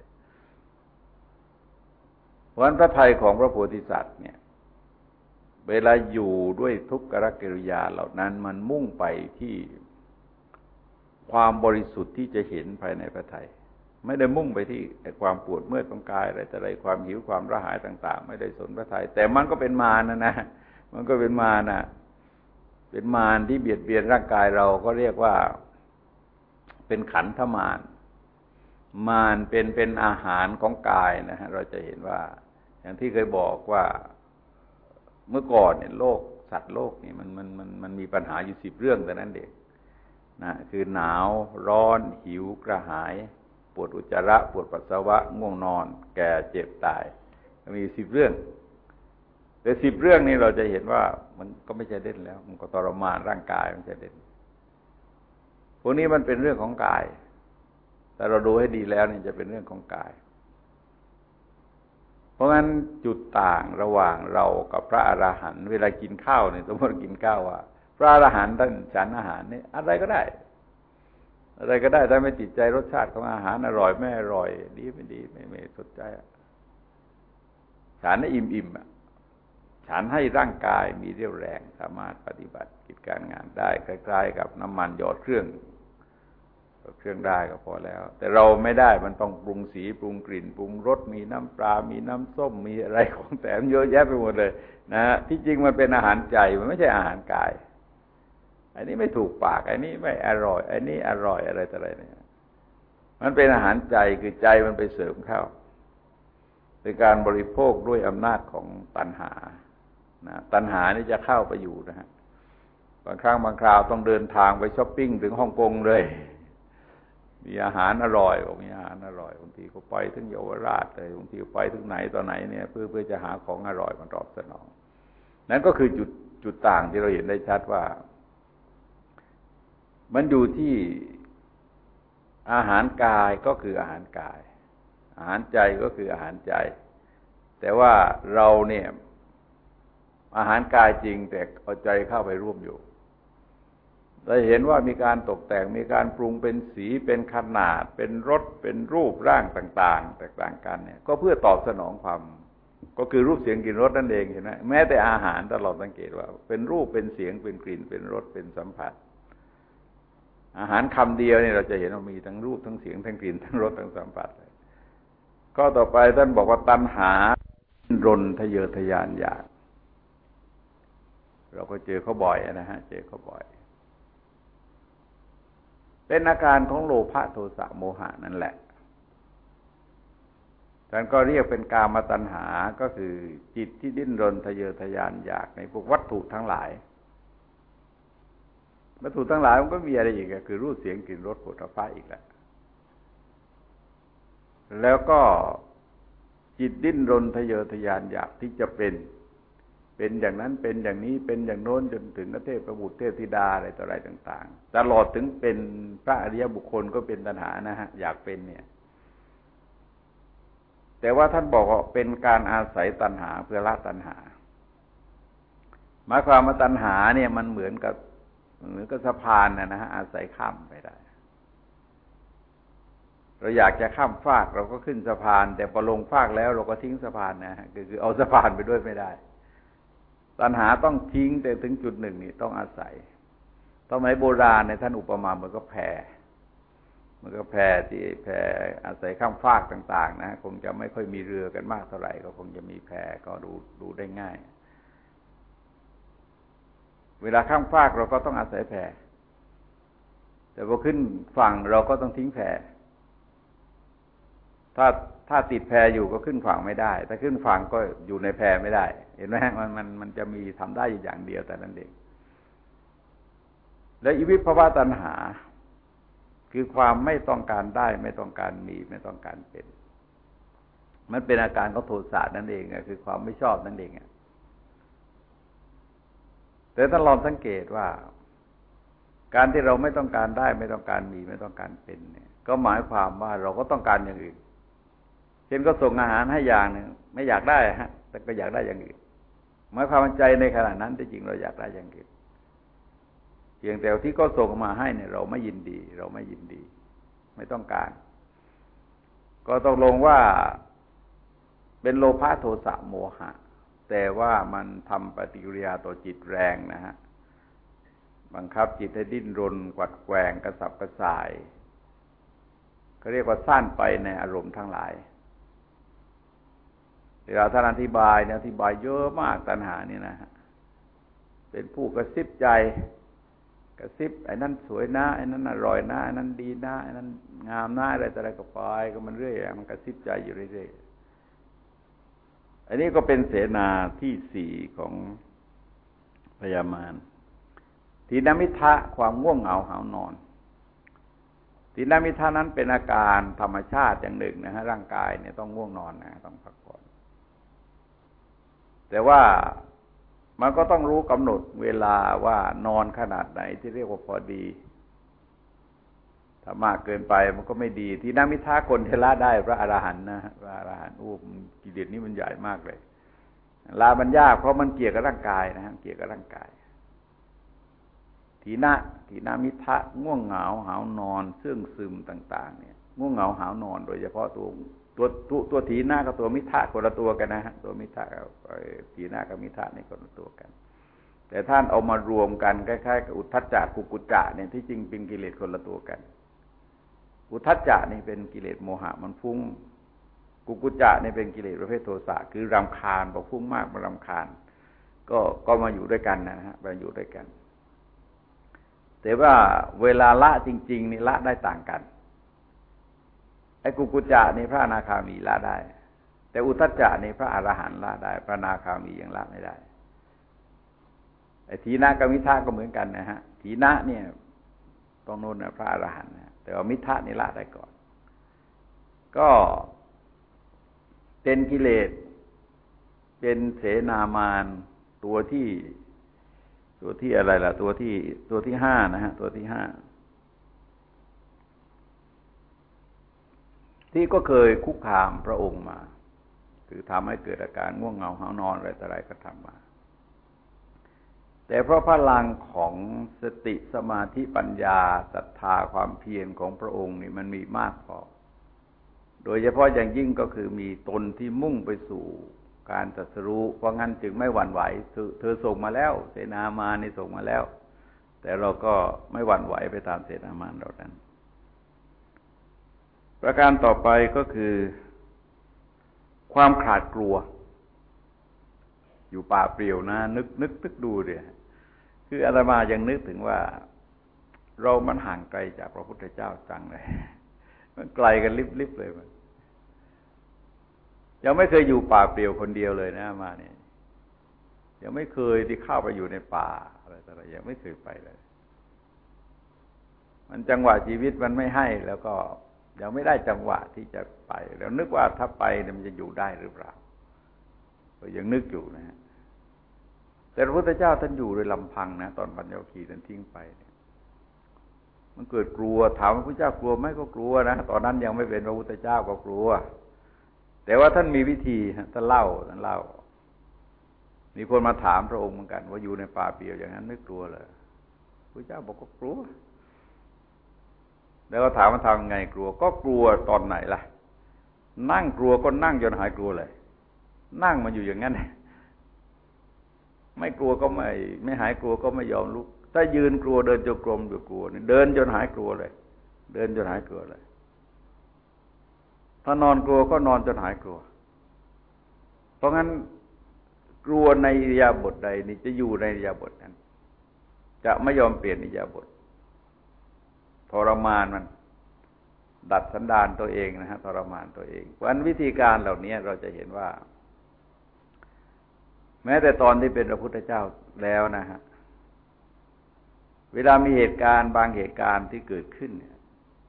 เพราะฉะนั้นพระทัยของพระโพธิสัตว์เนี่ยเวลาอยู่ด้วยทุกขกิริยาเหล่านั้นมันมุ่งไปที่ความบริสุทธิ์ที่จะเห็นภายในพระทัยไม่ได้มุ่งไปที่ความปวดเมื่อยของกายอะไรแต่อะไรความหิวความระหายต่างๆไม่ได้สนพระทัยแต่มันก็เป็นมารนะนะมันก็เป็นมารนะเป็นมารที่เบียดเบียนร่างกายเราก็เรียกว่าเป็นขันธมารมารเป็นเป็นอาหารของกายนะฮะเราจะเห็นว่าอย่างที่เคยบอกว่าเมื่อก่อนเนี่ยโลกสัตว์โลกนี่มันมันมันมันมีปัญหาอยู่สิบเรื่องแต่นั้นเองนะคือหนาวร้อนหิวกระหายปวดอุจจาระปวดปัสสาวะง่วงนอนแก่เจ็บตายมีสิบเรื่องแต่สิบเรื่องนี้เราจะเห็นว่ามันก็ไม่ใช่เล่นแล้วมันก็ทรมานร่างกายมันใช่เล่นพวกนี้มันเป็นเรื่องของกายแต่เราดูให้ดีแล้วนี่จะเป็นเรื่องของกายราะงั้นจุดต่างระหว่างเรากับพระอรหันต์เวลากินข้าวเนี่ยสมมติกินข้าวว่าพระอรหันต์ท่านฉันอาหารนี่อะไรก็ได้อะไรก็ได้ถ้าไม่ติดใจรสชาติของอาหารอร่อยไม่อร่อยดีไม่ดีไม่ไม่สนใจฉันให้อิ่มอิ่มอ่ะฉันให้ร่างกายมีเรี่ยวแรงสามารถปฏิบัติกิจการงานได้คล้ายๆกับน้ำมันหยอดเครื่องเครื่องได้ก็พอแล้วแต่เราไม่ได้มันต้องปรุงสีปรุงกลิ่นปรุงรสมีน้ำปลามีน้ำส้มมีอะไรของแถมเยอะแยะไปหมดเลยนะที่จริงมันเป็นอาหารใจมันไม่ใช่อาหารกายอันนี้ไม่ถูกปากอันนี้ไม่อร่อยอันนี้อร่อยอะไรต่ออะไรเนี่ยมันเป็นอาหารใจคือใจมันไปเสริมเข้าเป็นการบริโภคด้วยอำนาจของตัณหานะตัณหานี่จะเข้าไปอยู่นะฮะบางครั้งบางคราวต้องเดินทางไปช้อปปิ้งถึงฮ่องกงเลยมีอาหารอร่อยบอกมีอาหารอร่อยบางทีก็ไปถึงเยาวราชเลยบางทีไปถึงไหนตอนไหนเนี่ยเพื่อเพื่อจะหาของอร่อยมาตอบสนองนั่นก็คือจุดจุดต่างที่เราเห็นได้ชัดว่ามันอยู่ที่อาหารกายก็คืออาหารกายอาหารใจก็คืออาหารใจแต่ว่าเราเนี่ยอาหารกายจริงแต่เอาใจเข้าไปร่วมอยู่เราเห็นว่ามีการตกแต่งมีการปรุงเป็นสีเป็นขนาดเป็นรสเป็นรูปร่างต่างๆแตกต่างกันเนี่ยก็เพื่อตอบสนองความก็คือรูปเสียงกลิ่นรสนั่นเองเห็นไหมแม้แต่อาหารตลอดสังเกตว่าเป็นรูปเป็นเสียงเป็นกลิ่นเป็นรสเป็นสัมผัสอาหารคำเดียวนี่เราจะเห็นว่ามีทั้งรูปทั้งเสียงทั้งกลิ่นทั้งรสทั้งสัมผัสเลยข้อต่อไปท่านบอกว่าตัณหารนทะเยอทะยานอยากเราก็เจอเขาบ่อยนะฮะเจอเขาบ่อยเป็นอาการของโลภะโทสะโมหะนั่นแหละท่านก็เรียกเป็นกามตัณหาก็คือจิตที่ดิ้นรนทะเยอทะยานอยากในพวกวัตถุทั้งหลายวัตถุทั้งหลายมันก็มีอะไรอีกคือรูปเสียงกลิ่นรสโผฏฐัพพะอีกแหละแล้วก็จิตดิ้นรนทะเยอทะยานอยากที่จะเป็นเป็นอย่างนั้นเป็นอย่างนี้เป็นอย่างโน้นจนถึงเทพประบุเทพธิดาอะไรต่ออะไรต่างๆตลอดถึงเป็นพระอริยบุคคลก็เป็นตัณหานะฮะอยากเป็นเนี่ยแต่ว่าท่านบอกว่าเป็นการอาศัยตัณหาเพื่อละตัณหาหมายความว่าตัณหาเนี่ยมันเหมือนกับเหมือนกับสะพานนะนะฮะอาศัยข้ามไปได้เราอยากจะข้ามฟากเราก็ขึ้นสะพานแต่พอลงฟากแล้วเราก็ทิ้งสะพานนะฮะคือเอาสะพานไปด้วยไม่ได้ตัณหาต้องทิ้งแต่ถึงจุดหนึ่งนี่ต้องอาศัยสมัยโบราณในท่านอุปมาเหมือนกับแพมันก็แพที่แพอาศัยข้ามฟากต่างๆนะคงจะไม่ค่อยมีเรือกันมากเท่าไหร่ก็คงจะมีแพก็ดูดูได้ง่ายเวลาข้ามฟากเราก็ต้องอาศัยแพแต่พอขึ้นฝั่งเราก็ต้องทิ้งแพถ้าถ้าติดแพอยู่ก็ขึ้นฝั่งไม่ได้ถ้าขึ้นฝั่งก็อยู่ในแพไม่ได้เห็นไหมมันมันมันจะมีทำได้อยู่อย่างเดียวแต่นั้นเองและอีวิภวตัณหาคือความไม่ต้องการได้ไม่ต้องการมีไม่ต้องการเป็นมันเป็นอาการของโทสะนั่นเองคือความไม่ชอบนั่นเองแต่ถ้าลองสังเกตว่าการที่เราไม่ต้องการได้ไม่ต้องการมีไม่ต้องการเป็นเนี่ยก็หมายความว่าเราก็ต้องการอย่างอื่นเช่นก็ส่งอาหารให้อย่างหนึ่งไม่อยากได้ฮะแต่ก็อยากได้อย่างอื่นหมายความว่าใจในขณะนั้นที่จริงเราอยากได้อย่างอื่นเพียงแต่ที่ก็ส่งมาให้เนี่ยเราไม่ยินดีเราไม่ยินดีไม่ต้องการก็ต้องลงว่าเป็นโลภะโทสะโมหะแต่ว่ามันทำปฏิกิริยาต่อจิตแรงนะฮะบังคับจิตให้ดิ้นรนกวัดแกว่งกระสับกระส่ายเขาเรียกว่าซ่านไปในอารมณ์ทั้งหลายเวลาท่านอธิบายเนี่ยอธิบายเยอะมากตัณหานี่นะฮะเป็นผู้กระซิบใจกระซิบไอ้นั่นสวยนะไอ้นั่นอร่อยนะไอ้นั่นดีนะไอ้นั่นงามนะอะไรแต่อะไรก็ไปก็มันเรื่อยมันกระซิบใจอยู่เรื่อยๆอันนี้ก็เป็นเสนาที่สี่ของพยามารทีนมิทะความง่วงเหงาหาวนอนทีนมิทะนั้นเป็นอาการธรรมชาติอย่างหนึ่งนะฮะร่างกายเนี่ยต้องง่วงนอนนะต้องพักผ่อนแต่ว่ามันก็ต้องรู้กำหนดเวลาว่านอนขนาดไหนที่เรียกว่าพอดีทถ้ามากเกินไปมันก็ไม่ดีที่นามิทะคนที่ละได้พระอรหันต์นะพระอรหันต์โอ้กิเลสนี้มันใหญ่มากเลยละมันยากเพราะมันเกี่ยวกับร่างกายนะฮะเกี่ยวกับร่างกายทีนะทีนามิทะง่วงเหงาหาวนอนเสื่องซึมต่างๆเนี่ยง่วงเหงาหาวนอนโดยเฉพาะตัวตัวตัวตัวทีนะกับตัวมิทะคนละตัวกันนะฮะตัวมิทะกับทีนะกับมิทะนี่คนละตัวกันแต่ท่านเอามารวมกันคล้ายๆกับอุทธัจจะกุกุจจะเนี่ยที่จริงเป็นกิเลสคนละตัวกันอุทธัจจะนี่เป็นกิเลสโมหะมันฟุ้งกุกุจจะนี่เป็นกิเลสประเภทโทสะคือรำคาญพอฟุ้งมากมันรำคาญก็ก็มาอยู่ด้วยกันนะฮะมาอยู่ด้วยกันแต่ว่าเวลาละจริงๆนี่ละได้ต่างกันไอ้กุกุจจะนี่พระอนาคามีละได้แต่อุทธัจจะนี่พระอรหันต์ละได้พระอนาคามียังละไม่ได้ไอ้ทีนะกับมิทะก็เหมือนกันนะฮะทีนะเนี่ยต้องโน้นนะพระอรหันต์นะแต่ว่ามิทะนี่ละได้ก่อนก็เป็นกิเลสเป็นเสนามานตัวที่ตัวที่อะไรล่ะตัวที่ตัวที่ห้านะฮะตัวที่ห้าที่ก็เคยคุกคามพระองค์มาคือทำให้เกิดอาการง่วงเหงาหาวนอนอะไรต่ออะไรก็ทำมาแต่เพราะพลังของสติสมาธิปัญญาศรัทธาความเพียรของพระองค์นี่มันมีมากพอโดยเฉพาะอย่างยิ่งก็คือมีตนที่มุ่งไปสู่การตรัสรู้เพราะงั้นจึงไม่หวั่นไหวเธอเธอส่งมาแล้วเสนามารนี่ส่งมาแล้วแต่เราก็ไม่หวั่นไหวไปตามเสนามารเรานั้นประการต่อไปก็คือความขลาดกลัวอยู่ป่าเปลี่ยวนะนึกนึกนึกดูดิคืออาตมายังนึกถึงว่าเรามันห่างไกลจากพระพุทธเจ้าจังเลยมันไกลกันลิบๆเลยมันยังไม่เคยอยู่ป่าเปลี่ยวคนเดียวเลยนะมาเนี่ยยังไม่เคยที่เข้าไปอยู่ในป่าอะไรต่ออะไรยังไม่เคยไปเลยมันจังหวะชีวิตมันไม่ให้แล้วก็ยังไม่ได้จังหวะที่จะไปแล้วนึกว่าถ้าไปมันจะอยู่ได้หรือเปล่าก็ยังนึกอยู่นะฮะแต่พระพุทธเจ้าท่านอยู่โดยลำพังนะตอนปัญญวคีท่านทิ้งไปเนี่ยมันเกิดกลัวถามว่าพระพุทธเจ้ากลัวไหมก็กลัวนะตอนนั้นยังไม่เป็นพระพุทธเจ้าก็กลัวแต่ว่าท่านมีวิธีท่านเล่าท่านเล่ามีคนมาถามพระองค์เหมือนกันว่าอยู่ในป่าเปลี่ยวอย่างนั้นไม่กลัวเหรอพระเจ้าบอกก็กลัวแล้วก็ถามว่าทำไงกลัวก็กลัวตอนไหนล่ะนั่งกลัวก็นั่งจนหายกลัวเลยนั่งมันอยู่อย่างนั้นไม่กลัวก็ไม่ไม่หายกลัวก็ไม่ยอมลุกถ้ายืนกลัวเดินจงกรมอยู่กลัวนี่เดินจนหายกลัวเลยเดินจนหายกลัวเลยถ้านอนกลัวก็นอนจนหายกลัวเพราะงั้นกลัวในอิริยาบถใดนี่จะอยู่ในอิริยาบถนั้นจะไม่ยอมเปลี่ยนอิริยาบถทรมานมันดัดสันดานตัวเองนะฮะทรมานตัวเองเพราะฉะนั้นวิธีการเหล่านี้เราจะเห็นว่าแม้แต่ตอนที่เป็นพระพุทธเจ้าแล้วนะฮะเวลามีเหตุการณ์บางเหตุการณ์ที่เกิดขึ้นเนี่ย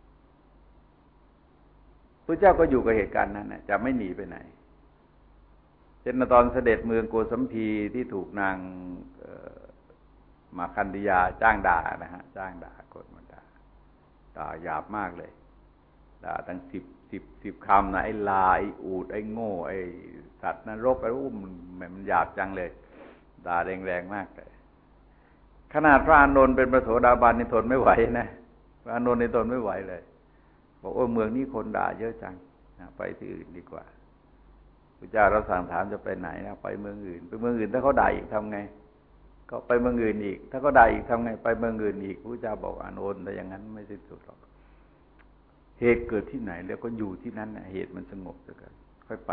พระเจ้าก็อยู่กับเหตุการณ์นั้นนะจะไม่หนีไปไหนเช่นตอนเสด็จเมืองโกสัมพีที่ถูกนางมาคันธยาจ้างด่านะฮะจ้างด่าคนมาด่าด่าหยาบมากเลยด่าตั้งสิบสิบสิบคำนะไอ้ลาไอ้อูดไอ้โง่ไอ้สัตว์นรกไอ้อุ้มมันหยาบจังเลยด่าแรงๆมากเลยขนาดพระอานนท์เป็นพระโสดาบันนี่ทนไม่ไหวนะพระอานนท์นี่ทนไม่ไหวเลยบอกโอ้เมืองนี้คนด่าเยอะจังไปที่อื่นดีกว่าพระเจ้าเราสั่งถามจะไปไหนนะไปเมืองอื่นไปเมืองอื่นถ้าเขาด่าอีกทำไงก็ไปเมืองอื่นอีกถ้าเขาด่าอีกทำไงไปเมืองอื่นอีกพระเจ้าบอกอานนท์แต่อย่างนั้นไม่สิ้นสุดหรอกเหตุเกิดที่ไหนแล้วก็อยู่ที่นั้นนะเหตุมันสงบเสียก่อนค่อยไป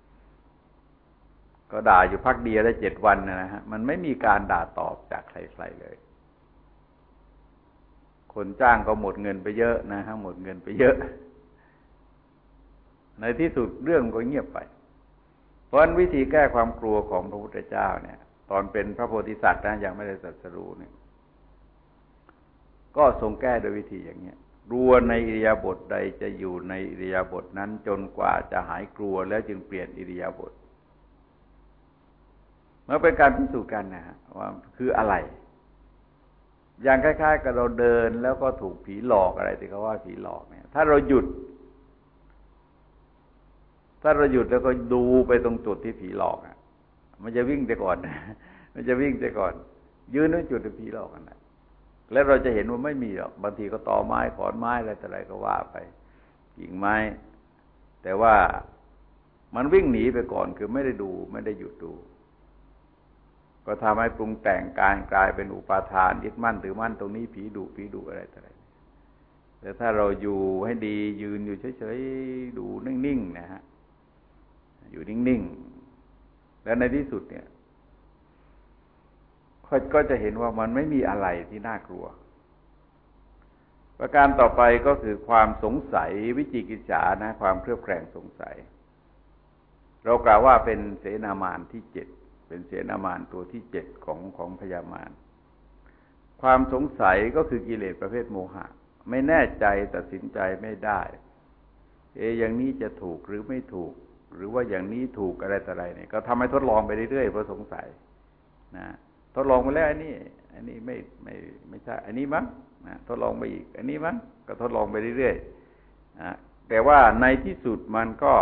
ก็ด่าอยู่พักเดียวได้เจ็ดวันนะฮะมันไม่มีการด่าตอบจากใครๆเลยคนจ้างก็หมดเงินไปเยอะนะฮะหมดเงินไปเยอะในที่สุดเรื่องก็เงียบไปเพราะฉะนั้นวิธีแก้ความกลัวของพระพุทธเจ้าเนี่ยตอนเป็นพระโพธิสัตว์นะยังไม่ได้ตรัสรู้เนี่ยก็ทรงแก้โดยวิธีอย่างเนี้ยกลัวในอิริยาบถใดจะอยู่ในอิริยาบถนั้นจนกว่าจะหายกลัวแล้วจึงเปลี่ยนอิริยาบถมันเป็นการพิสูจน์กันนะฮะว่าคืออะไรอย่างคล้ายๆกับเราเดินแล้วก็ถูกผีหลอกอะไรที่เขาว่าผีหลอกเนี่ยถ้าเราหยุดถ้าเราหยุดแล้วก็ดูไปตรงจุดที่ผีหลอกอ่ะมันจะวิ่งแต่ก่อนมันจะวิ่งแต่ก่อนยืนไว้จุดที่ผีหลอกกันนะแล้วเราจะเห็นว่าไม่มีหรอกบางทีก็ตอไม้ขอนไม้อะไรต่ออะไรก็ว่าไปกิ่งไม้แต่ว่ามันวิ่งหนีไปก่อนคือไม่ได้ดูไม่ได้หยุดดูก็ทำให้ปรุงแต่งการกลายเป็นอุปาทานยึดมั่นถือมั่นตรงนี้ผีดุผีดุอะไรต่ออะไรแต่ถ้าเราอยู่ให้ดียืนอยู่เฉยๆดูนิ่งๆนะฮะอยู่นิ่งๆแล้วในที่สุดเนี่ยก็จะเห็นว่ามันไม่มีอะไรที่น่ากลัวประการต่อไปก็คือความสงสัยวิจิกิจฉานะความเครือบแคลงสงสัยเรากล่าวว่าเป็นเสนามารที่เจ็ดเป็นเสนามารตัวที่เจ็ดของของพญามารความสงสัยก็คือกิเลสประเภทโมหะไม่แน่ใจตัดสินใจไม่ได้เอ๊ะอย่างนี้จะถูกหรือไม่ถูกหรือว่าอย่างนี้ถูกอะไรต่ออะไรเนี่ยก็ทำให้ทดลองไปเรื่อยๆเพราะสงสัยนะทดลองไปแล้วอันนี้อันนี้ไม่ไม่ไม่ใช่อันนี้มั้งนะทดลองไปอีกอันนี้มั้งก็ทดลองไปเรื่อยๆนะแต่ว่าในที่สุดมันก็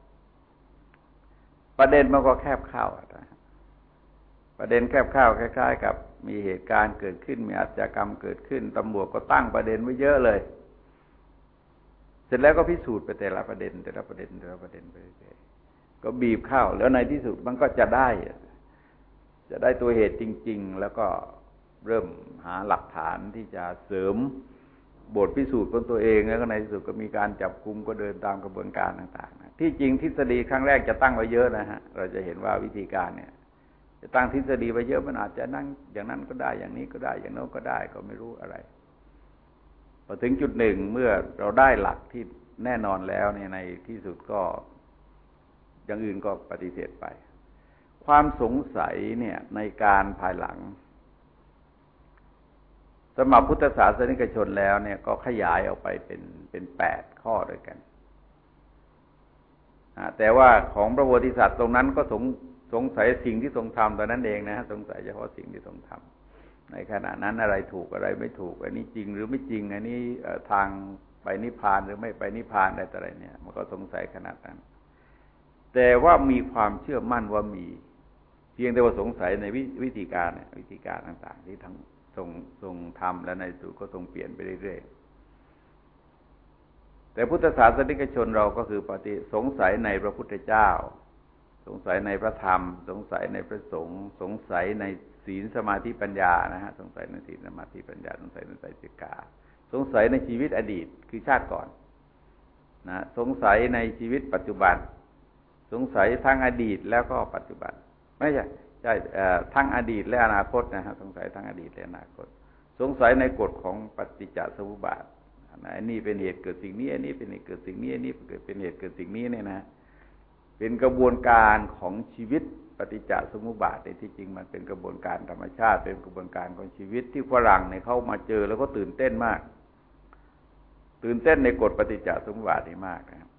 ประเด็นมันก็แคบเข้าประเด็นแคบเข้าคล้ายๆกับมีเหตุการณ์เกิดขึ้นมีอาชญากรรมเกิดขึ้นตำรวจก็ตั้งประเด็นไว้เยอะเลยเสร็จแล้วก็พิสูจน์ไปแต่ละประเด็นแต่ละประเด็นแต่ละประเด็นไปเรื่อยๆก็บีบเข้าแล้วในที่สุดมันก็จะได้จะได้ตัวเหตุจริงๆแล้วก็เริ่มหาหลักฐานที่จะเสริมบทพิสูจน์ของตัวเองแล้วก็ในที่สุดก็มีการจับกุมก็เดินตามกระบวนการต่างๆนะที่จริงทฤษฎีครั้งแรกจะตั้งไว้เยอะนะฮะเราจะเห็นว่าวิธีการเนี่ยจะตั้งทฤษฎีไว้เยอะมันอาจจะนั่งอย่างนั้นก็ได้อย่างนี้ก็ได้อย่างโน้นก็ได้ก็ไม่รู้อะไรพอถึงจุดหนึ่งเมื่อเราได้หลักที่แน่นอนแล้วเนี่ยในที่สุดก็อย่างอื่นก็ปฏิเสธไปความสงสัยเนี่ยในการภายหลังสำหรับพุทธศาสนิกชนแล้วเนี่ยก็ขยายออกไปเป็นเป็นแปดข้อด้วยกันแต่ว่าของพระโพธิสัตว์ตรงนั้นก็สงสงสัยสิ่งที่ทรงทำแต่นั้นเองนะฮะสงสัยเฉพาะสิ่งที่ทรงทำในขณะนั้นอะไรถูกอะไรไม่ถูกอันนี้จริงหรือไม่จริงอันนี้ทางไปนิพพานหรือไม่ไปนิพพานอะไรต่ออะไรเนี่ยมันก็สงสัยขนาดนั้นแต่ว่ามีความเชื่อมั่นว่ามีเพียงแต่ว่าสงสัยในวิธีการเนี่ยวิธีการต่างๆที่ทั้งทรงทรงทำและในสุดก็ทรงเปลี่ยนไปเรื่อยๆแต่พุทธศาสนิกชนเราก็คือปฏิสงสัยในพระพุทธเจ้าสงสัยในพระธรรมสงสัยในพระสงฆ์สงสัยในศีลสมาธิปัญญานะฮะสงสัยในศีลสมาธิปัญญาสงสัยในไตรสิกขาสงสัยในชีวิตอดีตคือชาติก่อนนะสงสัยในชีวิตปัจจุบันสงสัยทั้งอดีตแล้วก็ปัจจุบันไม่ใช่ใช่ทั้งอดีตและอนาคตนะฮะสงสัยทั้งอดีตและอนาคตสงสัยในกฎของปฏิจจสมุปบาทอันนี้เป็นเหตุเกิดสิ่งนี้อันนี้เป็นเหตุเกิดสิ่งนี้อันนี้เป็นเหตุเกิดสิ่งนี้เนี่ยนะเป็นกระบวนการของชีวิตปฏิจจสมุปบาทในที่จริงมันเป็นกระบวนการธรรมชาติเป็นกระบวนการของชีวิตที่ฝรั่งเนี่ยเขามาเจอแล้วก็ตื่นเต้นมากตื่นเต้นในกฎปฏิจจสมุปบาทนี่มากนะครับ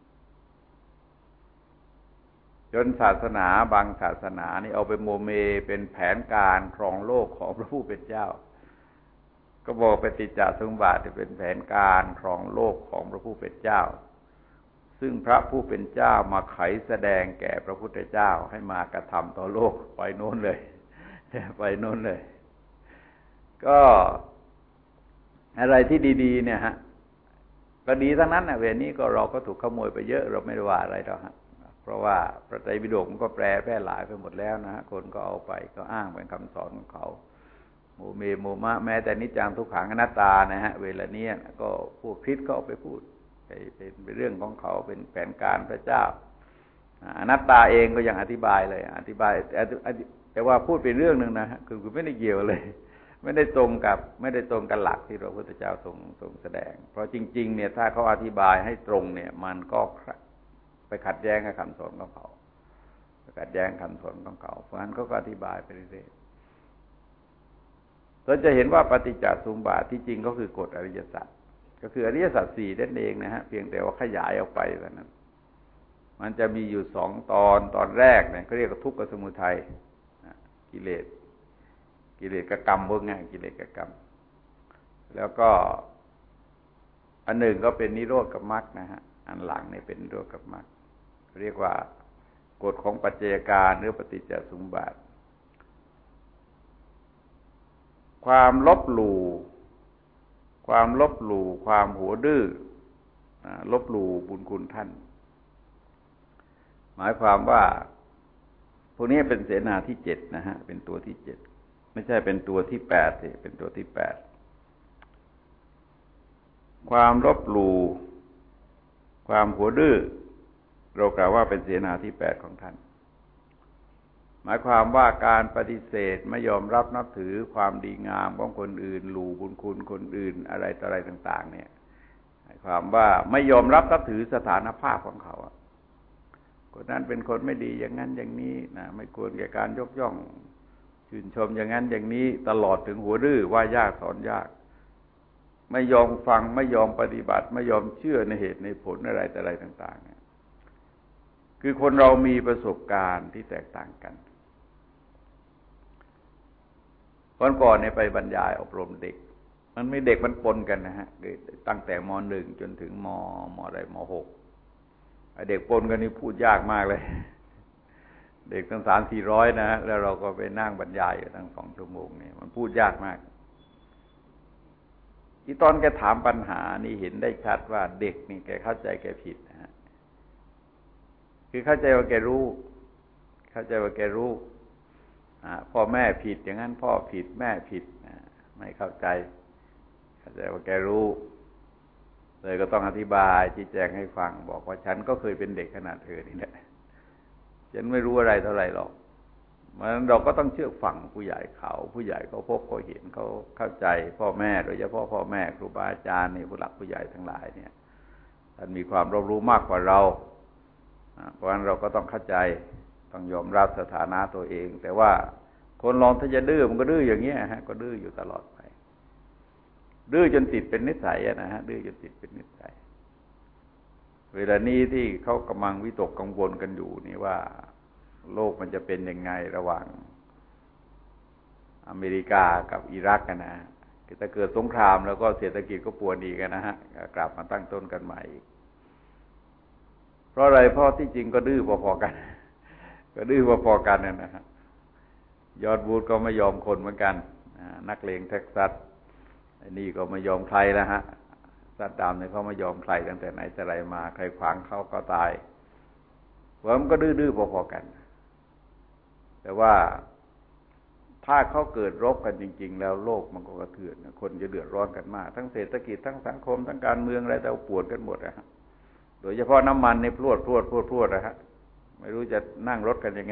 จนศาสนาบางศาสนานี่เอาไปโมเมเป็นแผนการครองโลกของพระผู้เป็นเจ้าก็บอกปฏิจจสมุปบาทเป็นแผนการครองโลกของพระผู้เป็นเจ้าซึ่งพระผู้เป็นเจ้ามาไขแสดงแก่พระพุทธเจ้าให้มากระทำต่อโลกไปโน้นเลยไปโน้นเลยก็อะไรที่ดีๆเนี่ยฮะก็ดีทั้งนั้นนะเวลานี้ก็เราก็ถูกขโมยไปเยอะเราไม่ได้ว่าอะไรหรอกฮะเพราะว่าพระไตรปิฎกมันก็แปลแพร่หลายไปหมดแล้วนะฮะคนก็เอาไปก็อ้างเป็นคำสอนของเขาโมเมโมมะแม้แต่นิจจังทุกขังอนัตตานะฮะเวลานี้ก็พวกคริสต์ก็เอาไปพูดเป็นเป็นเรื่องของเขาเป็นแผนการพระเจ้าอนัตตาเองก็ยังอธิบายเลยอธิบายแต่ว่าพูดเป็นเรื่องนึงนะฮะคือคือไม่ได้เกี่ยวเลยไม่ได้ตรงกับไม่ได้ตรงกับหลักที่พระพุทธเจ้าทรงทรงแสดงเพราะจริงๆเนี่ยถ้าเขาอธิบายให้ตรงเนี่ยมันก็ไปขัดแย้งกับคำสอนของเขาขัดแย้งคำสอนของเขาเพราะฉะนั้นเขาก็อธิบายไปเรื่อยๆเราจะเห็นว่าปฏิจจสมุปบาทที่จริงก็คือกฎอริยสัจก็คืออริยสัจสี่นั่นเองนะฮะเพียงแต่ว่าขยายออกไปเท่านั้นมันจะมีอยู่สองตอนตอนแรกเนี่ยเขาเรียกว่าทุกขสมุทัยกิเลสกิเลสกับกรรมพวกง่ายกิเลสกับกรรมแล้วก็อันหนึ่งก็เป็นนิโรธกับมรรคนะฮะอันหลังนี่เป็นนิโรธกับมรรคเรียกว่ากฎของปัจจัยการหรือปฏิจจสมุปบาทความลบหลู่ความลบหลู่ความหัวดื้อลบหลู่บุญคุณท่านหมายความว่าพวกนี้เป็นเสนาที่เจ็ดนะฮะเป็นตัวที่เจ็ดไม่ใช่เป็นตัวที่แปดสิเป็นตัวที่แปดความลบหลู่ความหัวดื้อเรากล่าวว่าเป็นเสนาที่แปดของท่านหมายความว่าการปฏิเสธไม่ยอมรับนับถือความดีงามของคนอื่นหลู่บุญคุณคนอื่นอะไรต่ออะไรต่างๆเนี่ยหมายความว่าไม่ยอมรับนับถือสถานภาพของเขาคนนั้นเป็นคนไม่ดีอย่างนั้นอย่างนี้นะไม่ควรแก่การยกย่องชื่นชมอย่างนั้นอย่างนี้ตลอดถึงหัวดื้อว่ายากสอนยากไม่ยอมฟังไม่ยอมปฏิบัติไม่ยอมเชื่อในเหตุในผลอะไรแต่อะไรต่างๆเนี่ยคือคนเรามีประสบการณ์ที่แตกต่างกันวันก่อนเนี่ยไปบรรยายอบรมเด็กมันไม่เด็กมันปนกันนะฮะตั้งแต่ม.หนึ่ง จนถึงม.ม.อะไรม.หกเด็กปนกันนี่พูดยากมากเลยเด็กตั้งสามสี่ร้อยนะแล้วเราก็ไปนั่งบรรยายอยู่ตั้งสองชั่วโมงนี่มันพูดยากมากที่ตอนแกถามปัญหานี่เห็นได้ชัดว่าเด็กนี่แกเข้าใจแกผิดนะฮะคือเข้าใจว่าแกรู้เข้าใจว่าแกรู้พ่อแม่ผิดอย่างนั้นพ่อผิดแม่ผิดไม่เข้าใจเข้าใจว่าแกรู้เลยก็ต้องอธิบายชี้แจงให้ฟังบอกว่าฉันก็เคยเป็นเด็กขนาดเธอนี่แหละฉันไม่รู้อะไรเท่าไหร่หรอกมันเราก็ต้องเชื่อฟังผู้ใหญ่เขาผู้ใหญ่เขาพบเขาเห็นเขาเข้าใจพ่อแม่โดยเฉพาะพ่อแม่ครูบาอาจารย์นี่ผู้หลักผู้ใหญ่ทั้งหลายเนี่ยท่านมีความรอบรู้มากกว่าเราเพราะฉะนั้นเราก็ต้องเข้าใจต้องยอมรับสถานะตัวเองแต่ว่าคนลองถ้าจะดื้อมันก็ดื้ออย่างเงี้ยฮะก็ดื้ออยู่ตลอดไปดื้อจนติดเป็นนิสัยนะฮะดื้อจนติดเป็นนิสัยเวลานี้ที่เขากำลังวิตกกังวลกันอยู่นี่ว่าโลกมันจะเป็นยังไงระหว่างอเมริกากับอิรักกันนะถ้าเกิดสงครามแล้วก็เศรษฐกิจก็ปวดอีกนะฮะกลับมาตั้งต้นกันใหม่อีกเพราะอะไรเพราะที่จริงก็ดื้อพอๆกันก็ดื้อพอๆกันนะฮะยอร์จวูดก็ไม่ยอมคนเหมือนกันนักเลงเท็กซัสไอ้นี่ก็ไม่ยอมใครแล้วฮะซัดดามเนี่ยเขาไม่ยอมใครตั้งแต่ไหนแต่ไรมาใครขวางเขาก็ตายว่ามันก็ดื้อๆพอๆกันแต่ว่าถ้าเขาเกิดรบกันจริงๆแล้วโลกมันก็กระเทือนคนจะเดือดร้อนกันมากทั้งเศรษฐกิจทั้งสังคมทั้งการเมืองอะไรแต่ปวดกันหมดนะฮะโดยเฉพาะน้ำมันนี่พรวดพรวดพรวดพรวดนะฮะไม่รู้จะนั่งรถกันยังไง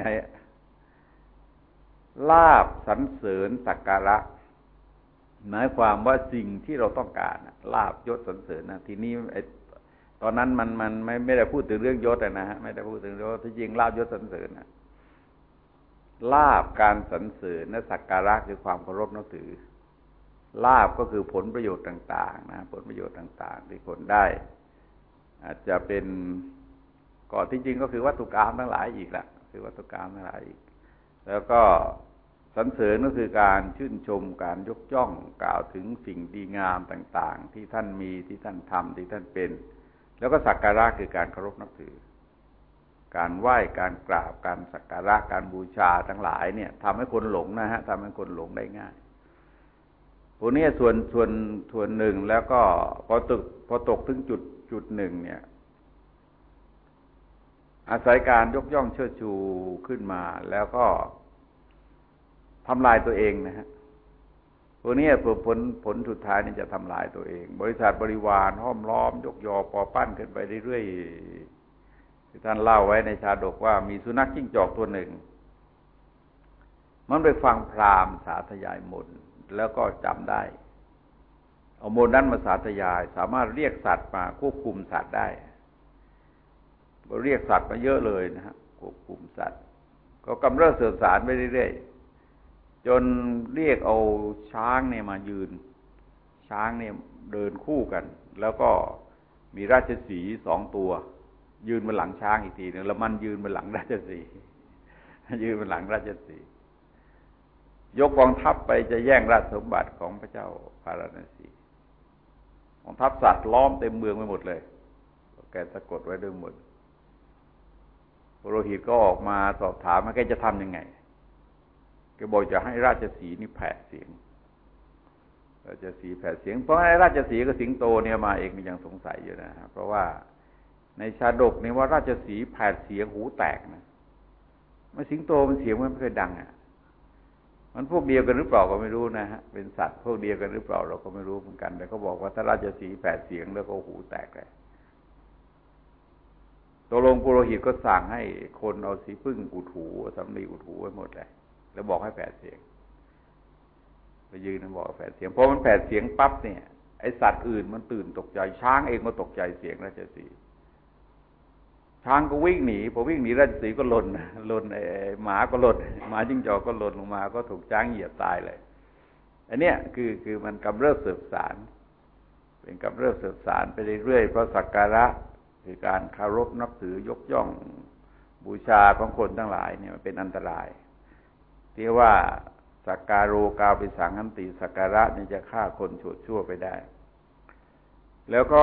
ลาภสรรเสริญสักการะหมายความว่าสิ่งที่เราต้องการลาภยศสรรเสริญนะทีนี้ไอ้ตอนนั้นมันมันไม่ไม่ได้พูดถึงเรื่องยศนะฮะไม่ได้พูดถึงยศที่จริงลาภยศสรรเสริญนะลาภการสรรเสริญและสักการะคือความเคารพนับถือลาภก็คือผลประโยชน์ต่างๆนะผลประโยชน์ต่างๆที่คนได้อาจจะเป็นก่อนที่จริงก็คือวัตถุกรรมทั้งหลายอีกละคือวัตถุกรรมทั้งหลายอีกแล้วก็สรรเสริญก็คือการชื่นชมการยกย่องกล่าวถึงสิ่งดีงามต่างๆที่ท่านมีที่ท่านทำที่ท่านเป็นแล้วก็สักการะคือการเคารพนับถือการไหว้การกราบการสักการะการบูชาทั้งหลายเนี่ยทำให้คนหลงนะฮะทำให้คนหลงได้ง่ายพวกนี้ส่วนส่วนส่วนหนึ่งแล้วก็พอตกพอตกถึงจุดจุดหนึ่งเนี่ยอาศัยการยกย่องเชิดชูขึ้นมาแล้วก็ทำลายตัวเองนะฮะพวกนี้ผลผลผลสุดท้ายนี่จะทำลายตัวเองบริษัทบริวารห้อมล้อมยกยอปอปั้นขึ้นไปเรื่อยๆที่ท่านเล่าไว้ในชาดกว่ามีสุนัขจิ้งจอกตัวหนึ่งมันไปฟังพราหมณ์สาธยายมนต์แล้วก็จำได้เอามนต์นั้นมาสาธยายสามารถเรียกสัตว์มาควบคุมสัตว์ได้เรียกสัตว์มาเยอะเลยนะฮะควบคุมสัตว์ก็กำเริบเสื่อมสารไปเรื่อยๆจนเรียกเอาช้างเนี่ยมายืนช้างเนี่ยเดินคู่กันแล้วก็มีราชสีห์สองตัวยืนบนหลังช้างอีกทีนึงแล้วมันยืนบนหลังราชสีห์ยืนบนหลังราชสีห์ยกกองทัพไปจะแย่งราชสมบัติของพระเจ้าพาราณสีของทัพสัตว์ล้อมเต็มเมืองไปหมดเลยแกสะกดไว้ด้วยหมดปุโรหิตก็ออกมาสอบถามว่าแกจะทำยังไงแกบอกจะให้ราชสีห์นี่แผดเสียงราชสีห์แผดเสียงเพราะไอ้ราชสีห์กับสิงโตเนี่ยมาเองยังสงสัยอยู่นะเพราะว่าในชาดกนี่ว่าราชสีห์แผดเสียงหูแตกนะมันสิงโตมันเสียงมันไม่เคยดังอ่ะมันพวกเดียวกันหรือเปล่าก็ไม่รู้นะฮะเป็นสัตว์พวกเดียวกันหรือเปล่าเราก็ไม่รู้เหมือนกันแต่เขาบอกว่าถ้าราชสีห์แผดเสียงแล้วก็หูแตกเลยตกลงปุโรหิตก็สั่งให้คนเอาสีพึ่งอุดหูสำลีอุดหูไว้หมดเลยแล้วบอกให้แผดเสียงไปยืนบอกแผดเสียงพอมันแผดเสียงปั๊บเนี่ยไอสัตว์อื่นมันตื่นตกใจช้างเองก็ตกใจเสียงราชสีห์ช้างก็วิ่งหนีพอวิ่งหนีราชสีห์ก็หล่นหล่นไอหมาก็หล่นหมาจิ้งจอกก็หล่นลงมาก็ถูกช้างเหยียบตายเลยอันเนี้ยคือคือมันกำเริบเสบสารเป็นกำเริบเสบสารไปเรื่อยๆเพราะสักการะคือการเคารพนับถือยกย่องบูชาของคนทั้งหลายเนี่ยมันเป็นอันตรายที่ว่าสักการโรกาปิสังหันติสักการะนี่จะฆ่าคนชั่วชั่วไปได้แล้วก็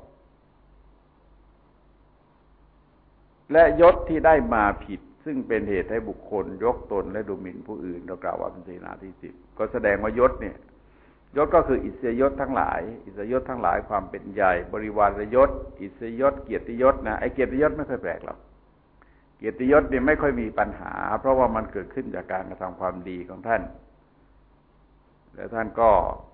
และยศที่ได้มาผิดซึ่งเป็นเหตุให้บุคคลยกตนและดูหมิ่นผู้อื่นเรากล่าวว่าเป็นเสนาที่สิบก็แสดงว่ายศเนี่ยยศก็คืออิสริยศทั้งหลายอิสริยศทั้งหลายความเป็นใหญ่บริวารยศอิสริยศเกียรติยศนะไอ้เกียรติยศไม่ค่อยแปลกหรอกเกียรติยศเนี่ยไม่ค่อยมีปัญหาเพราะว่ามันเกิดขึ้นจากการกระทำความดีของท่านแล้วท่านก็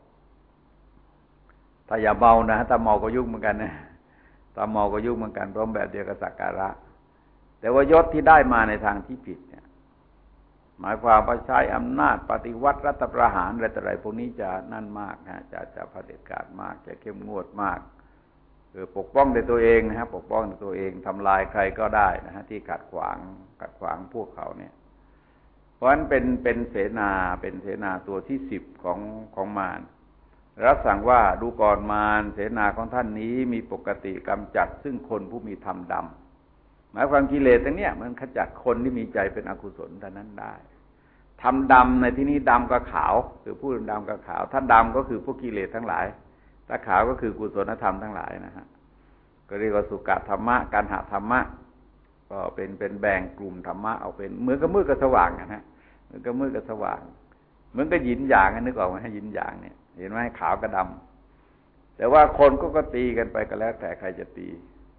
ถ้าอย่าเมานะถ้าเมาก็ยุ่งเหมือนกันนะถ้าเมาก็ยุ่งเหมือนกันเพราะแบบเดียวกับสักการะแต่ว่ายศที่ได้มาในทางที่ผิดเนี่ยหมายความว่าใช้อำนาจปฏิวัติรัฐประหารอะไรต่ออะไรพวกนี้จะนั่นมากนะจะจะเผด็จการมากจะเข้มงวดมากคือปกป้องในตัวเองนะครับปกป้องในตัวเองทำลายใครก็ได้นะฮะที่ขัดขวางขัดขวางพวกเขาเนี่ยเพราะฉะนั้นเป็นเป็นเสนาเป็นเสนาตัวที่สิบของของมารรับสั่งว่าดูก่อนมารเสนาของท่านนี้มีปกติกำจัดซึ่งคนผู้มีธรรมดำหมายความกิเลสตรงเนี้ยมันขจัดคนที่มีใจเป็นอกุศลเท่านั้นได้ทำดำในที่นี้ดำกับขาวคือพูดดำกับขาวถ้าดำก็คือพวกกิเลสทั้งหลายถ้าขาวก็คือกุศลธรรมทั้งหลายนะฮะก็เรียกว่าสุกธรรมะการหาธรรมะก็เป็นเป็นแบ่งกลุ่มธรรมะเอาเป็นเหมือนกับมืดกับสว่างนะฮะเหมือนกับมืดกับสว่างเหมือนกับหยินหยางนึกออกไหมให้หยินหยางเนี่ยเห็นไหมขาวกับดำแต่ว่าคนก็ก็ตีกันไปก็แล้วแต่ใครจะตี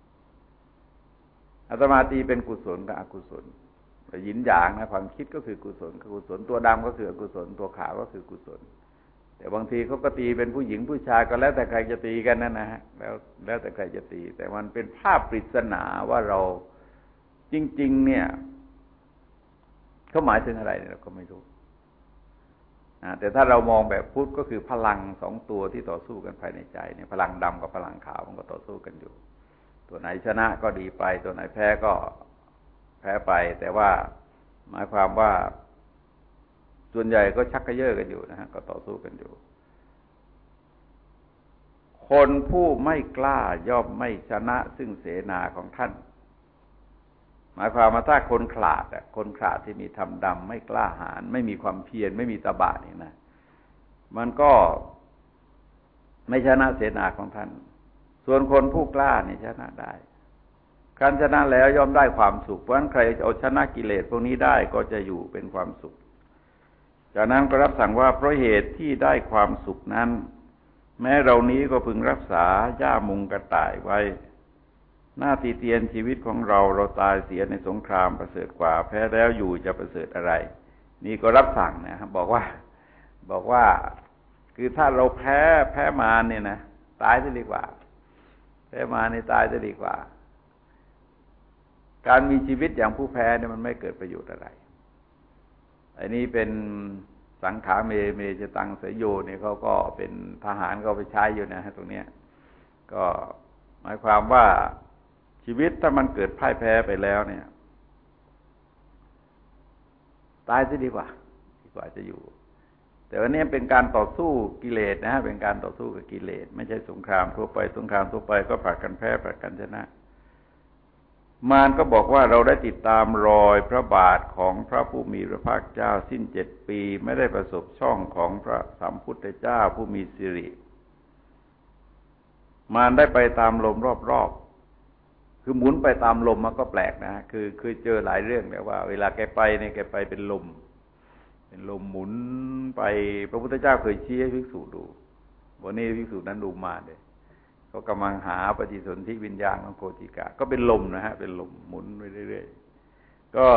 อาตมาตีเป็นกุศลกับอกุศลหยินหยางนะความคิดก็คือกุศลกุศลตัวดำก็คืออกุศลตัวขาวก็คือกุศลแต่บางทีเขาก็ตีเป็นผู้หญิงผู้ชายก็แล้วแต่ใครจะตีกันนั่นนะฮะแล้วแล้วแต่ใครจะตีแต่มันเป็นภาพปริศนาว่าเราจริงๆเนี่ยเขาหมายถึงอะไรเราก็ไม่รู้นะแต่ถ้าเรามองแบบพุทธก็คือพลังสองตัวที่ต่อสู้กันภายในใจเนี่ยพลังดำกับพลังขาวมันก็ต่อสู้กันอยู่ตัวไหนชนะก็ดีไปตัวไหนแพ้ก็แพ้ไปแต่ว่าหมายความว่าส่วนใหญ่ก็ชักกระเยาะกันอยู่นะฮะก็ต่อสู้กันอยู่คนผู้ไม่กล้าย่อมไม่ชนะซึ่งเสนาของท่านหมายความว่าถ้าคนขลาดอ่ะคนขลาดที่มีธรรมดำไม่กล้าหาญไม่มีความเพียรไม่มีตบะนี่นะมันก็ไม่ชนะเสนาของท่านส่วนคนผู้กล้านี่ชนะได้การชนะแล้วย่อมได้ความสุขเพราะฉะนั้นใครเอาชนะกิเลสพวกนี้ได้ก็จะอยู่เป็นความสุขจากนั้นก็รับสั่งว่าเพราะเหตุที่ได้ความสุขนั้นแม้เรานี้ก็พึงรักษาหญ้ามุงกระต่ายไว้หน้าตีเตียนชีวิตของเราเราตายเสียในสงครามประเสริฐกว่าแพ้แล้วอยู่จะประเสริฐอะไรนี่ก็รับสั่งนะครับบอกว่าบอกว่าคือถ้าเราแพ้แพ้มารเนี่ยนะตายจะดีกว่าแพ้มารนี่ตายจะดีกว่าการมีชีวิตอย่างผู้แพ้เนี่ยมันไม่เกิดประโยชน์อะไรอันนี้เป็นสังขาเมเมจตังเสยโยเนี่ยเขาก็เป็นทหารเขาไปใช้อยู่นะฮะตรงเนี้ยก็หมายความว่าชีวิตถ้ามันเกิดพ่ายแพ้ไปแล้วเนี่ยตายจะดีกว่าดีกว่าจะอยู่แต่วันนี้เป็นการต่อสู้กิเลสนะฮะเป็นการต่อสู้กับกิเลสไม่ใช่สงครามทั่วไปสงครามทั่วไปก็ผลัดกันแพ้ผลัดกันชนะมารก็บอกว่าเราได้ติดตามรอยพระบาทของพระผู้มีพระภาคเจ้าสิ้นเจ็ดปีไม่ได้ประสบช่องของพระสัมพุทธเจ้าผู้มีสิริ เพราะฉะนั้นเป็นการต่อสู้กิเลสนะฮะเป็นการต่อสู้กับกิเลสไม่ใช่สงครามทั่วไปสงครามทั่วไปก็ผลัดกันแพ้ผลัดกันชนะมารก็บอกว่าเราได้ติดตามรอยพระบาทของพระผู้มีพระภาคเจ้าสิ้นเจ็ดปีไม่ได้ประสบช่องของพระสัมพุทธเจ้าผู้มีสิริมารได้ไปตามลมรอบๆคือหมุนไปตามลมมันก็แปลกนะคือคือเจอหลายเรื่องแต่ว่าเวลาแกไปเนี่ยแกไปเป็นลมเป็นลมหมุนไปพระพุทธเจ้าเคยชี้ให้ภิกษุดูวันนี้ภิกษุนั้นดูมาเลยเขากำลังหาปฏิสนธิวิญญาณของโกติกะก็เป็นลมนะฮะเป็นลมหมุนไปเรื่อยๆก็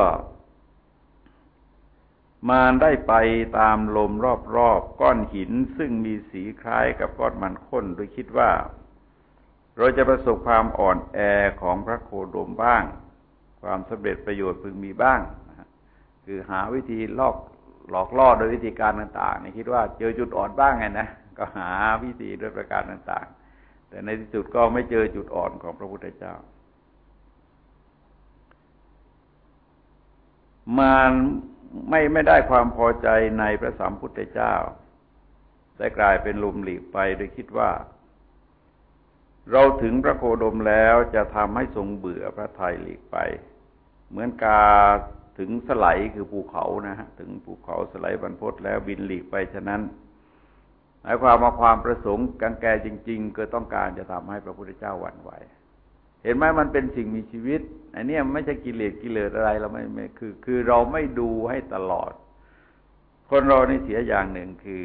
มารได้ไปตามลมรอบๆก้อนหินซึ่งมีสีคล้ายกับก้อนมันข้นโดยคิดว่าเราจะประสบความอ่อนแอของพระโคดมบ้างความสำเร็จประโยชน์พึงมีบ้างนะคือหาวิธีลอกหลอกล่อโดยวิธีการต่างๆนี่คิดว่าเจอจุดอ่อนบ้างไงนะก็หาวิธีด้วยประการต่างๆแต่ในที่สุดก็ไม่เจอจุดอ่อนของพระพุทธเจ้ามารไม่ไม่ได้ความพอใจในพระสัมพุทธเจ้าได้กลายเป็นลมหลีกไปโดยคิดว่าเราถึงพระโคดมแล้วจะทำให้ทรงเบื่อพระทัยหลีกไปเหมือนกาถึงสไลคือภูเขานะฮะถึงภูเขาสไลบรรพตแล้วบินหลีกไปฉะนั้นหมายความว่าความประสงค์กังแกจริงๆก็ต้องการจะทำให้พระพุทธเจ้าหวั่นไหวเห็นไหมมันเป็นสิ่งมีชีวิตอันนี้ไม่ใช่กิเลสกิเลสอะไรเราไม่ไม่คือคือเราไม่ดูให้ตลอดคนเรานี่เสียอย่างหนึ่งคือ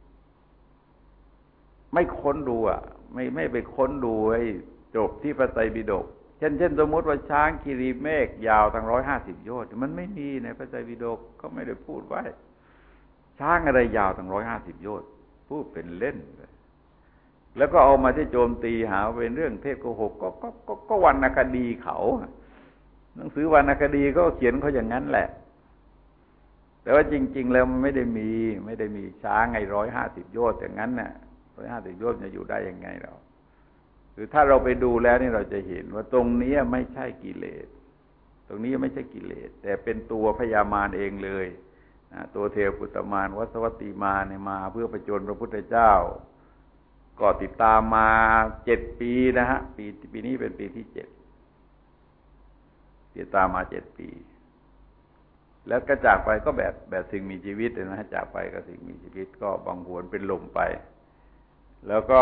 ไม่ค้นดูอ่ะไม่ไม่ไปค้นดูให้จบที่พระไตรปิฎกเช่นเช่นสมมติว่าช้างกิริเมฆยาวตั้งร้อยห้าสิบโยชน์มันไม่มีในพระไตรปิฎกก็ไม่ได้พูดไว้ช้างอะไรยาวตั้งร้อยห้าสิบโยชน์พูดเป็นเล่นแล้วก็เอามาที่โจมตีหาเป็นเรื่องเทพโกหกก็ก็ก็ก็วรรณคดีเขาหนังสือวรรณคดีก็เขียนเขาอย่างนั้นแหละแต่ว่าจริงๆแล้วมันไม่ได้มีไม่ได้มีช้างไอ้ร้อยห้าสิบโยชน์อย่างนั้นน่ะร้อยห้าสิบโยชน์จะอยู่ได้ยังไงเราคือถ้าเราไปดูแล้วนี่เราจะเห็นว่าตรงนี้ไม่ใช่กิเลสตรงนี้ไม่ใช่กิเลสแต่เป็นตัวพญามารเองเลยนะตัวเทวปุตตมารวัสวัตติมารเนี่ยมาเพื่อประจนพระพุทธเจ้าก็ติดตามมาเจ็ดปีนะฮะปีปีนี้เป็นปีที่เจ็ดติดตามมาเจ็ดปีแล้วก็จากไปก็แบบแบบสิ่งมีชีวิตนะฮะจากไปก็สิ่งมีชีวิตก็บังหวนเป็นลมไปแล้วก็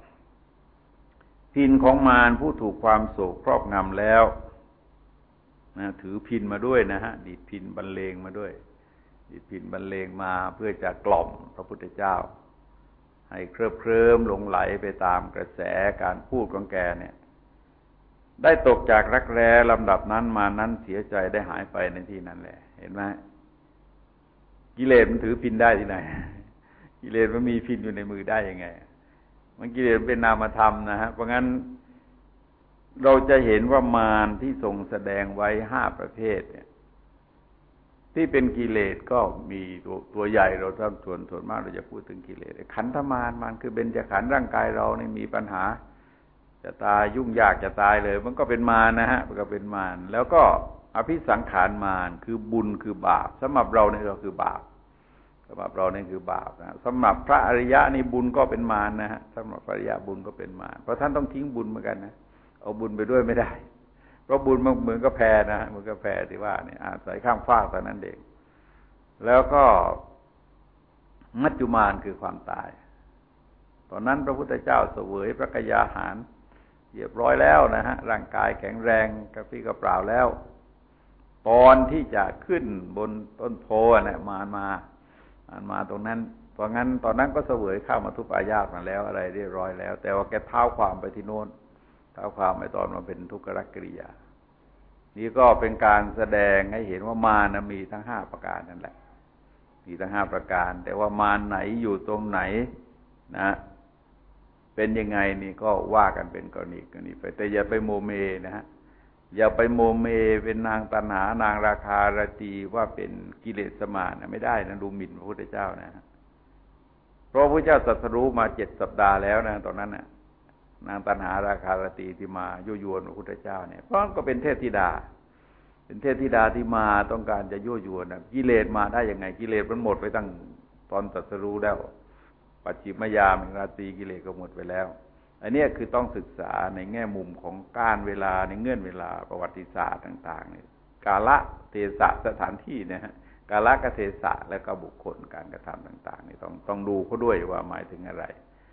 พินของมารผู้ถูกความโศกครอบงำแล้วนะถือพินมาด้วยนะฮะดีดพินบรรเลงมาด้วยดีดพินบรรเลงมาเพื่อจะกล่อมพระพุทธเจ้าให้เคลิบเคลิ้มหลงไหลไปตามกระแสการพูดของแกเนี่ยได้ตกจากรักแร้ลำดับนั้นมานั้นเสียใจได้หายไปในที่นั้นแหละเห็นไหมกิเลสมันถือพินได้ที่ไหนกิเลสมันมีพินอยู่ในมือได้ยังไงมันกิเลสเป็นนามธรรมนะฮะเพราะงั้นเราจะเห็นว่ามารที่ทรงแสดงไว้ห้าประเภทเนี่ยที่เป็นกิเลสก็มีตัวตัวใหญ่เราถ้าส่วนส่วนมากเราจะพูดถึงกิเลสขันธมารมันคือเบญจขันธ์ร่างกายเราเนี่ยมีปัญหาจะตายยุ่งยากจะตายเลยมันก็เป็นมารนะฮะมันก็เป็นมารแล้วก็อภิสังขารมารคือบุญคือบาปสำหรับเราเนี่ยก็คือบาปสำหรับเราเนี่ยคือบาปนะสำหรับพระอริยะนี่บุญก็เป็นมารนะฮะสำหรับพระอริยะบุญก็เป็นมารเพราะท่านต้องทิ้งบุญเหมือนกันนะเอาบุญไปด้วยไม่ได้เพราะบุญมันเหมือนกับแพนะเหมือนกับแพที่ว่าเนี่ยอาศัยข้ามฟากตอนนั้นเองแล้วก็มัจจุมารคือความตายตอนนั้นพระพุทธเจ้าเสวยพระกยาหารเรียบร้อยแล้วนะฮะร่างกายแข็งแรงกระปรี้กระเปร่าแล้วตอนที่จะขึ้นบนต้นโพนะมารมามาตรงนั้นเพราะงั้นตอนนั้นก็เสวยข้าวมาทุปายาตมาแล้วอะไรเรียบร้อยแล้วแต่ว่าแกเท้าความไปที่โน้นเท้าความไปตอนมาเป็นทุกขกิริยานี่ก็เป็นการแสดงให้เห็นว่ามารนะมีทั้งห้าประการนั่นแหละมีทั้งห้าประการแต่ว่ามารไหนอยู่ตรงไหนนะเป็นยังไงนี่ก็ว่ากันเป็นกรณีกรณีไปแต่อย่าไปโมเมนะฮะอย่าไปโมเมเป็นนางตัณหานางราคารตีว่าเป็นกิเลสมารนะไม่ได้นะดูหมิ่นพระพุทธเจ้านะเพราะพระพุทธเจ้าตรัสรู้มาเจ็ดสัปดาห์แล้วนะตอนนั้นน่ะนางตัณหาราคารตีที่มายั่วยวนพระพุทธเจ้าเนี่ยเพราะก็เป็นเทพธิดาเป็นเทพธิดาที่มาต้องการจะยั่วยวนนะกิเลสมาได้ยังไงกิเลสมันหมดไปตั้งตอนตรัสรู้แล้วปัจฉิมยามราตรีกิเลสก็หมดไปแล้วอันนี้คือต้องศึกษาในแง่มุมของการเวลาในเงื่อนเวลาประวัติศาสตร์ต่างๆเนี่ยกาลเทศะสถานที่นะฮะกาลกเทศะและก็บุคคลการกระทำต่างๆนี่ต้องต้องดูเขาด้วยว่าหมายถึงอะไร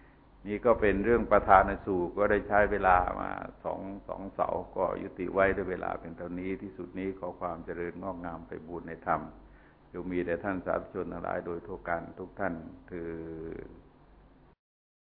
นี่ก็เป็นเรื่องประธานสูตรก็ได้ใช้เวลามาสองสองเสาร์ก็ยุติไว้ด้วยเวลาเป็นเท่านี้ที่สุดนี้ขอความเจริญงอกงามไปบูรณนธรรมจงมีแด่ท่านสาธุชนทั้งหลายโดยทั่วกันทุกท่านคือ